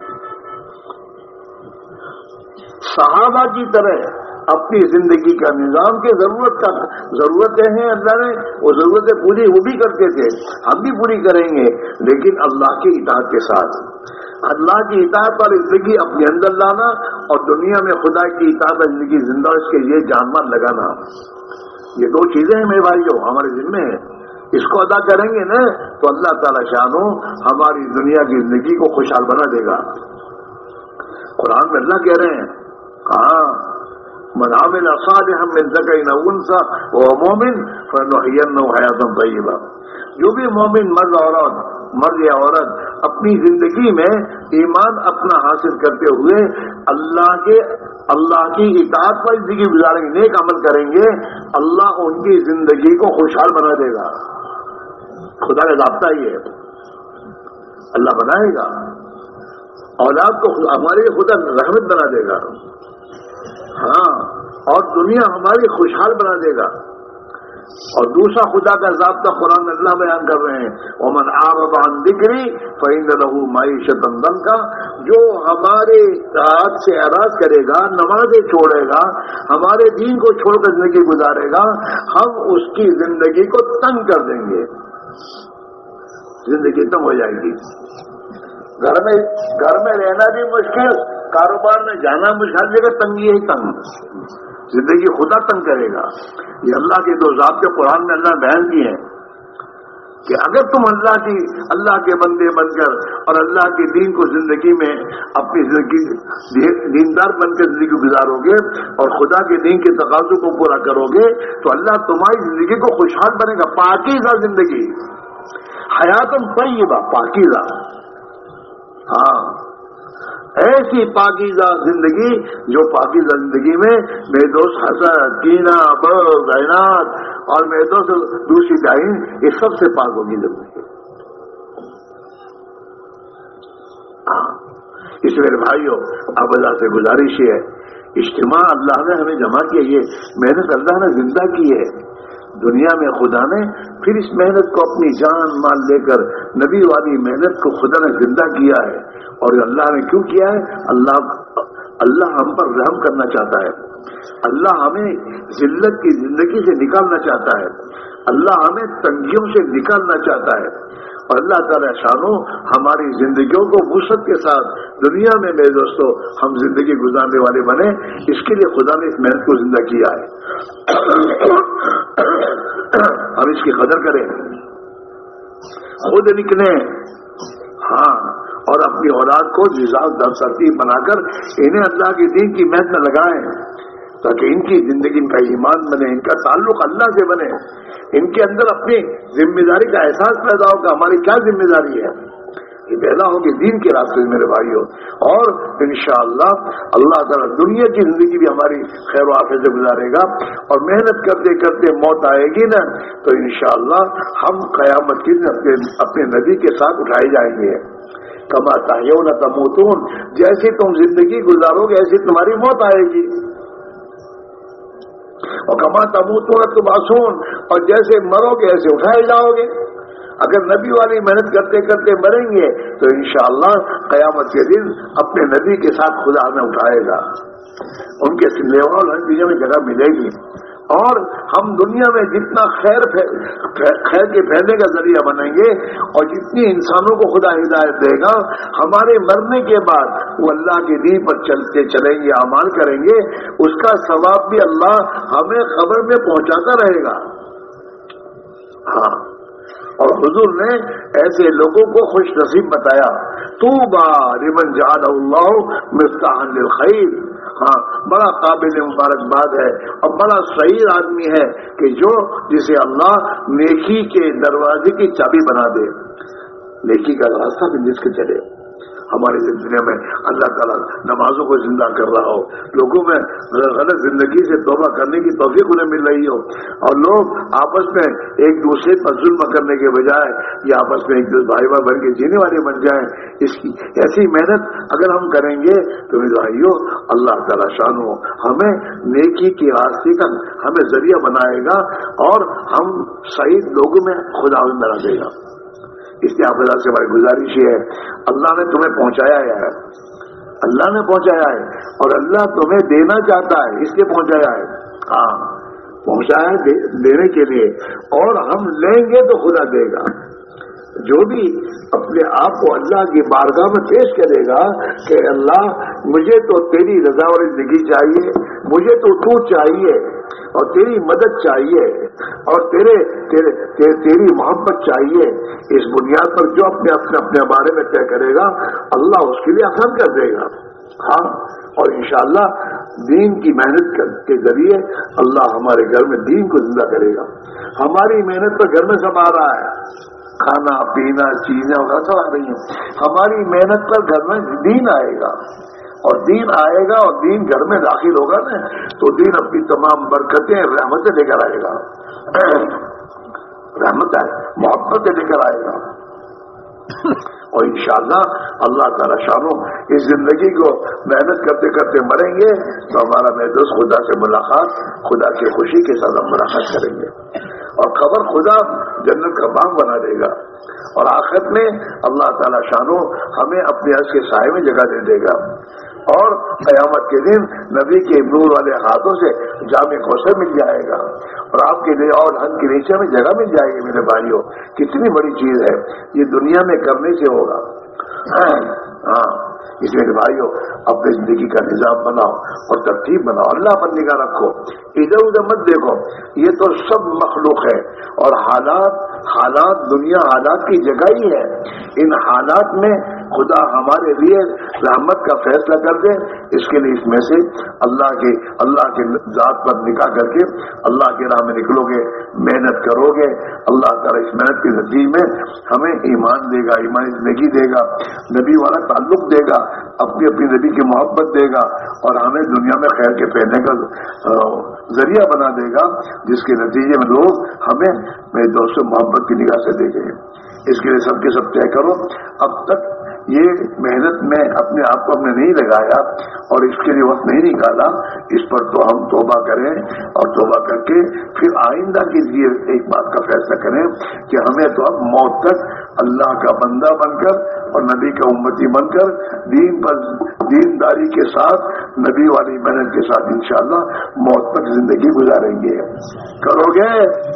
صحابہ کی طرح اپنی زندگی کا نظام کے ضرورتیں ہیں اللہ نے, وہ ضرورتیں پوری وہ بھی کرتے تھے, ہم بھی پوری کریں گے, لیکن اللہ کی اطاعت کے ساتھ. اللہ کی اطاعت والی زندگی اپنے اندر لانا اور دنیا میں خدا کی اطاعت والی زندگی زندہ اس کے لیے جان مال لگانا, یہ دو چیزیں ہیں میرے بھائیو ہمارے ذمے ہیں. اس کو ادا کریں گے نا تو اللہ تعالی شانو ہماری دنیا کی زندگی کو خوشحال بنا دے گا. قرآن میں اللہ کہہ رہے ہیں, ہاں من عمل صالحا من ذکر او انثى وهو مؤمن فلنحيينه حیاة طیبہ. جو بھی مومن مرد یا عورت اپنی زندگی میں ایمان اپنا حاصل کرتے ہوئے اللہ کی اطاعت پر زندگی گزاریں گے, نیک عمل کریں گے, اللہ ان کی زندگی کو خوشحال بنا دے گا. خدا کا ضابطہ ہی ہے, اللہ بنائے گا. اولاد کو ہمارے خدا رحمت بنا دے گا, ہاں, اور دنیا ہماری خوشحال بنا دے گا. اور دوسرا خدا کا ضابطہ قرآن میں اللہ بیان کر رہے ہیں, ومن اعرض عن ذکری فإن له معیشۃ ضنکا. جو ہمارے اطاعت سے اعراض کرے گا, نمازیں چھوڑے گا, ہمارے دین کو چھوڑ کر زندگی گزارے گا, ہم اس کی زندگی کو تنگ کر دیں گے, زندگی تنگ ہو جائے گی. گھر میں رہنا بھی مشکل, کاروبار میں جانا مشکل, جگہ تنگی ہے تنگ, زندگی خدا تنگ کرے گا. یہ اللہ کے دو ضابطے قرآن میں اللہ بیان کیے ہیں کہ اگر تم اللہ کے بندے بن کر اور اللہ کے دین کو زندگی میں اپنی زندگی دیندار بن کر زندگی گزارو گے اور خدا کے دین کے تقاضوں کو پورا کرو گے تو اللہ تمہاری زندگی کو خوشحال بنے گا. پاکیزہ زندگی, حیات طیبہ, پاکیزہ. ہاں, ایسی پاکیزہ زندگی جو پاکیزہ زندگی میں میرے دوست حسد, کینہ, بغض, عناد اور میرے دوست دوسری دائیں, یہ سب سے پاک ہوگی زندگی. اس میرے بھائیوں اب اللہ سے گزارش ہے, اجتماع اللہ نے ہمیں جمع کیا, یہ محنت اللہ نے زندہ کی ہے دنیا میں خدا نے, پھر اس محنت کو اپنی جان مال لے کر نبی والی محنت کو خدا نے زندہ کیا ہے. اور اللہ نے کیوں کیا ہے؟ اللہ ہم پر رحم کرنا چاہتا ہے, اللہ ہمیں ذلت کی زندگی سے نکالنا چاہتا ہے, اللہ ہمیں تنگیوں سے نکالنا چاہتا ہے. اور اللہ تعالی شانو ہماری زندگیوں کو وسعت کے ساتھ دنیا میں میرے دوستوں ہم زندگی گزارنے والے بنے, اس کے لیے خدا نے اس محنت کو زندہ کیا ہے. ہم اس کی قدر کریں, خود نکلیں, ہاں, اور اپنی اولاد کو ترتیب بنا کر انہیں اللہ کے دین کی محنت میں لگائیں تاکہ ان کی زندگی ان کا ایمان بنے, ان کا تعلق اللہ سے بنے, ان کے اندر اپنی ذمہ داری کا احساس پیدا ہوگا. ہماری کیا ذمہ داری ہے یہ پیدا ہوگی دین کے راستے میرے بھائیوں. اور انشاءاللہ اللہ تعالیٰ دنیا کی زندگی بھی ہماری خیر و عافیت سے گزارے گا, اور محنت کرتے کرتے موت آئے گی نا تو انشاءاللہ ہم قیامت کے دن اپنے نبی کے ساتھ اٹھائے جائیں گے. کما تحیون تموتون, جیسے تم زندگی گزارو گے ایسی تمہاری موت آئے گی. اور کما تموتون تبعثون، اور جیسے مرو گے ایسے اٹھائے جاؤ گے۔ اگر نبی والی محنت کرتے کرتے مریں گے تو انشاءاللہ قیامت کے دن اپنے نبی کے ساتھ خدا ہمیں اٹھائے گا، ان کے لیوا ہر چیزوں میں جگہ ملے گی، اور ہم دنیا میں جتنا خیر کے پھیلنے کا ذریعہ بنیں گے اور جتنی انسانوں کو خدا ہدایت دے گا، ہمارے مرنے کے بعد وہ اللہ کے دین پر چلتے چلیں گے، اعمال کریں گے، اس کا ثواب بھی اللہ ہمیں قبر میں پہنچاتا رہے گا۔ ہاں، اور حضور نے ایسے لوگوں کو خوش نصیب بتایا، طوبی لمن جعلہ اللہ مفتاحا للخیر۔ ہاں، بڑا قابل مبارکباد ہے اور بڑا صحیح آدمی ہے کہ جسے اللہ نیکی کے دروازے کی چابی بنا دے، نیکی کا راستہ بھی جس کے چلے۔ ہماری زندگی میں اللہ تعالیٰ نمازوں کو زندہ کر رہا ہو، لوگوں میں غلط زندگی سے توبہ کرنے کی توفیق انہیں مل رہی ہو، اور لوگ آپس میں ایک دوسرے پر ظلم کرنے کے بجائے یا آپس میں ایک دوسرے بھائی بھائی بن کے جینے والے بن جائیں، اس کی ایسی محنت اگر ہم کریں گے تو میرے بھائیوں اللہ تعالیٰ شان ہو ہمیں نیکی کی راستے کا ہمیں ذریعہ بنائے گا اور ہم صحیح لوگوں میں خدا بنا دے گا۔ اس لیے آپ سے ہماری گزارش یہ ہے، اللہ نے تمہیں پہنچایا ہے، اللہ نے پہنچایا ہے، اور اللہ تمہیں دینا چاہتا ہے، اس لیے پہنچایا ہے۔ ہاں، پہنچایا ہے دینے کے لیے، اور ہم لیں گے تو خدا دے گا۔ جو بھی اپنے آپ کو اللہ کی بارگاہ میں پیش کرے گا کہ اللہ مجھے تو تیری رضا اور زندگی چاہیے، مجھے تو چاہیے اور تیری مدد چاہیے اور تیری محبت چاہیے، اس بنیاد پر جو اپنے بارے میں طے کرے گا اللہ اس کے لیے آسان کر دے گا۔ ہاں، اور انشاءاللہ دین کی محنت کے ذریعے اللہ ہمارے گھر میں دین کو زندہ کرے گا۔ ہماری محنت پر گھر میں سب آ رہا ہے، کھانا پینا چیزیں وغیرہ سب آ رہی ہیں، ہماری محنت پر گھر میں دین آئے گا، اور دین آئے گا اور دین گھر میں داخل ہوگا نا تو دین اپنی تمام برکتیں رحمتیں لے کر آئے گا، رحمت ہے محبت لے کر آئے گا، اور انشاءاللہ اللہ تعالیٰ شانو اس زندگی کو محنت کرتے کرتے مریں گے تو ہمارا محدود خدا سے ملاقات، خدا کی خوشی کے ساتھ ہم ملاقات کریں گے، اور خبر خدا جنت کا باغ بنا دے گا، اور آخرت میں اللہ تعالیٰ شانو ہمیں اپنے عرش کے سائے میں جگہ دے دے گا، اور قیامت کے دن نبی کے نور والے ہاتھوں سے جامع کوثر مل جائے گا، اور آپ کے لیے اور ہم کے نیچے میں جگہ مل جائے گی۔ میرے بھائیوں کتنی بڑی چیز ہے یہ، دنیا میں کرنے سے ہوگا۔ ہاں، اس لیے بھائیوں اپنی زندگی کا نظام بناؤ اور ترتیب بناؤ، اللہ پر نگاہ رکھو، ادھر ادھر مت دیکھو، یہ تو سب مخلوق ہے، اور حالات دنیا حالات کی جگہ ہی ہے، ان حالات میں خدا ہمارے لیے رحمت کا فیصلہ کر دے، اس کے لیے اس میں سے اللہ کے ذات پر نکاح کر کے اللہ کے راہ میں نکلو گے، محنت کرو گے، اللہ تعالیٰ اس محنت کے نتیجے میں ہمیں ایمان دے گا، ایمانی زندگی دے گا، نبی والا تعلق دے گا، اپنی نبی کی محبت دے گا، اور ہمیں دنیا میں خیر کے پھیلنے کا ذریعہ بنا دے گا، جس کے نتیجے میں لوگ ہمیں میرے دوستوں محبت کی نگاہ سے دیکھیں۔ اس کے لیے سب کے سب طے کرو، اب تک یہ محنت میں اپنے آپ کو ہم نے نہیں لگایا اور اس کے لیے وقت نہیں نکالا، اس پر تو ہم توبہ کریں، اور توبہ کر کے پھر آئندہ کے لیے ایک بات کا فیصلہ کریں کہ ہمیں تو اب موت تک اللہ کا بندہ بن کر اور نبی کا امتی بن کر دین پر دینداری کے ساتھ نبی والی محنت کے ساتھ انشاءاللہ موت تک زندگی گزاریں گے۔ کرو گے؟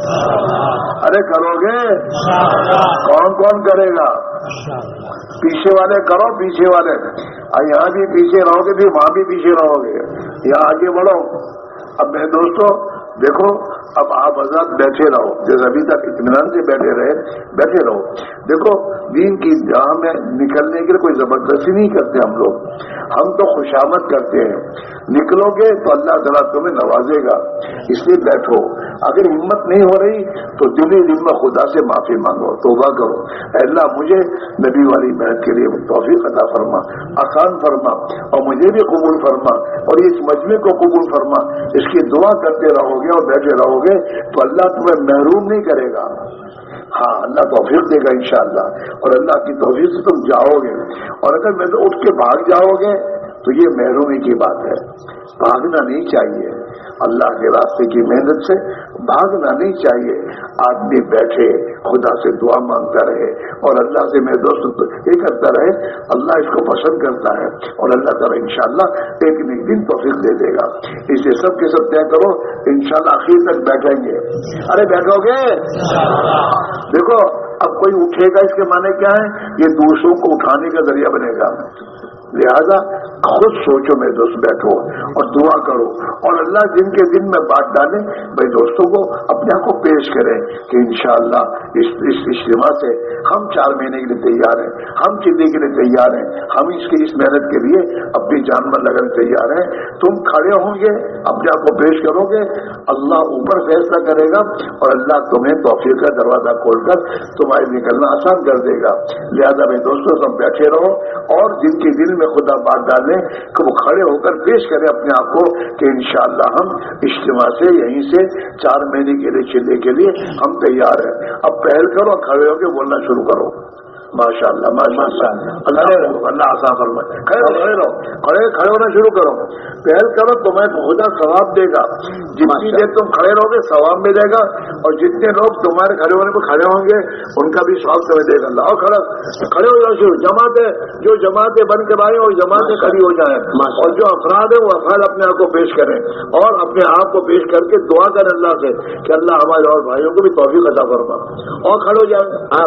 ارے کرو گے؟ کون کون کرے گا؟ پیچھے والے کرو، پیچھے والے، یہاں بھی پیچھے رہو گے پھر وہاں بھی پیچھے رہو گے، یہاں آگے بڑھو۔ اب میرے دوستوں دیکھو، اب آپ حضرات بیٹھے رہو، جیسے ابھی تک اطمینان سے بیٹھے رہو۔ دیکھو دین کی جہاں میں نکلنے کے لیے کوئی زبردستی نہیں کرتے ہم تو خوشامد کرتے ہیں، نکلو گے تو اللہ تعالیٰ تمہیں نوازے گا، اس لیے بیٹھو۔ اگر ہمت نہیں ہو رہی تو دلی دل میں خدا سے معافی مانگو، توبہ کرو، اے اللہ مجھے نبی والی محنت کے لیے توفیق عطا فرما، آسان فرما، اور مجھے بھی قبول فرما، اور اس مجمع کو قبول فرما۔ اس کی دعا کرتے رہو گے اور بیٹھے رہو گے تو اللہ تمہیں محروم نہیں کرے گا، ہاں اللہ توفیق دے گا انشاءاللہ، اور اللہ کی توفیق سے تم جاؤ گے، اور اگر میں تو اٹھ کے بھاگ جاؤ گے تو یہ محرومی کی بات ہے، بھاگنا نہیں چاہیے، اللہ کے راستے کی محنت سے بھاگنا نہیں چاہیے. آدمی بیٹھے خدا سے دعا مانگتا رہے اور اللہ سے میرے دوست یہ کرتا رہے, اللہ اس کو پسند کرتا ہے اور اللہ تعالیٰ انشاءاللہ ایک نہ ایک دن توفیق دے دے گا. اسے سب کے سب طے کرو انشاءاللہ آخر تک بیٹھیں گے. ارے بیٹھو گے؟ دیکھو اب کوئی اٹھے گا اس کے معنی کیا ہے؟ یہ دوسروں کو اٹھانے کا ذریعہ بنے گا. لہذا خود سوچو میرے دوست, بیٹھو اور دعا کرو اور اللہ جن کے دن میں بات ڈالے بھائی دوستوں کو اپنے آپ کو پیش کریں کہ انشاءاللہ اس اجتماع سے ہم 4 مہینے کے لیے تیار ہیں, ہم چلنے کے لیے تیار ہیں, ہم اس محنت کے لیے اپنی جان مال لگانے تیار ہیں. تم کھڑے ہوں گے, اپنے آپ کو پیش کرو گے, اللہ اوپر فیصلہ کرے گا اور اللہ تمہیں توفیق کا دروازہ کھول کر تمہارے نکلنا آسان کر دے گا. لہذا میرے دوستوں سب بیٹھے رہو اور جن کے دل میں خدا بات ڈالیں کہ وہ کھڑے ہو کر پیش کریں اپنے آپ کو کہ انشاءاللہ ہم اجتماع سے یہیں سے 4 مہینے کے لیے چلنے کے لیے ہم تیار ہیں. اب پہل کرو, کھڑے ہو کے بولنا شروع کرو. ماشاءاللہ اللہ آسان فرمائے. کھڑے ہونا شروع کرو, پہل کرو, تمہیں خدا ثواب دے گا. جتنی دیر تم کھڑے رہو گے ثواب ملے گا اور جتنے لوگ تمہارے کھڑے ہونے پہ کھڑے ہوں گے ان کا بھی ثواب تمہیں دے گا. لاؤ کھڑے ہو جاؤ شروع. جماعتیں جو جماعتیں بن کے آئے اور جماعتیں کھڑی ہو جائیں اور جو افراد ہیں وہ افراد اپنے آپ کو پیش کریں اور اپنے آپ کو پیش کر کے دعا کریں اللہ سے کہ اللہ ہمارے اور بھائیوں کو بھی توفیق عطا فرما اور کھڑے ہو جائیں.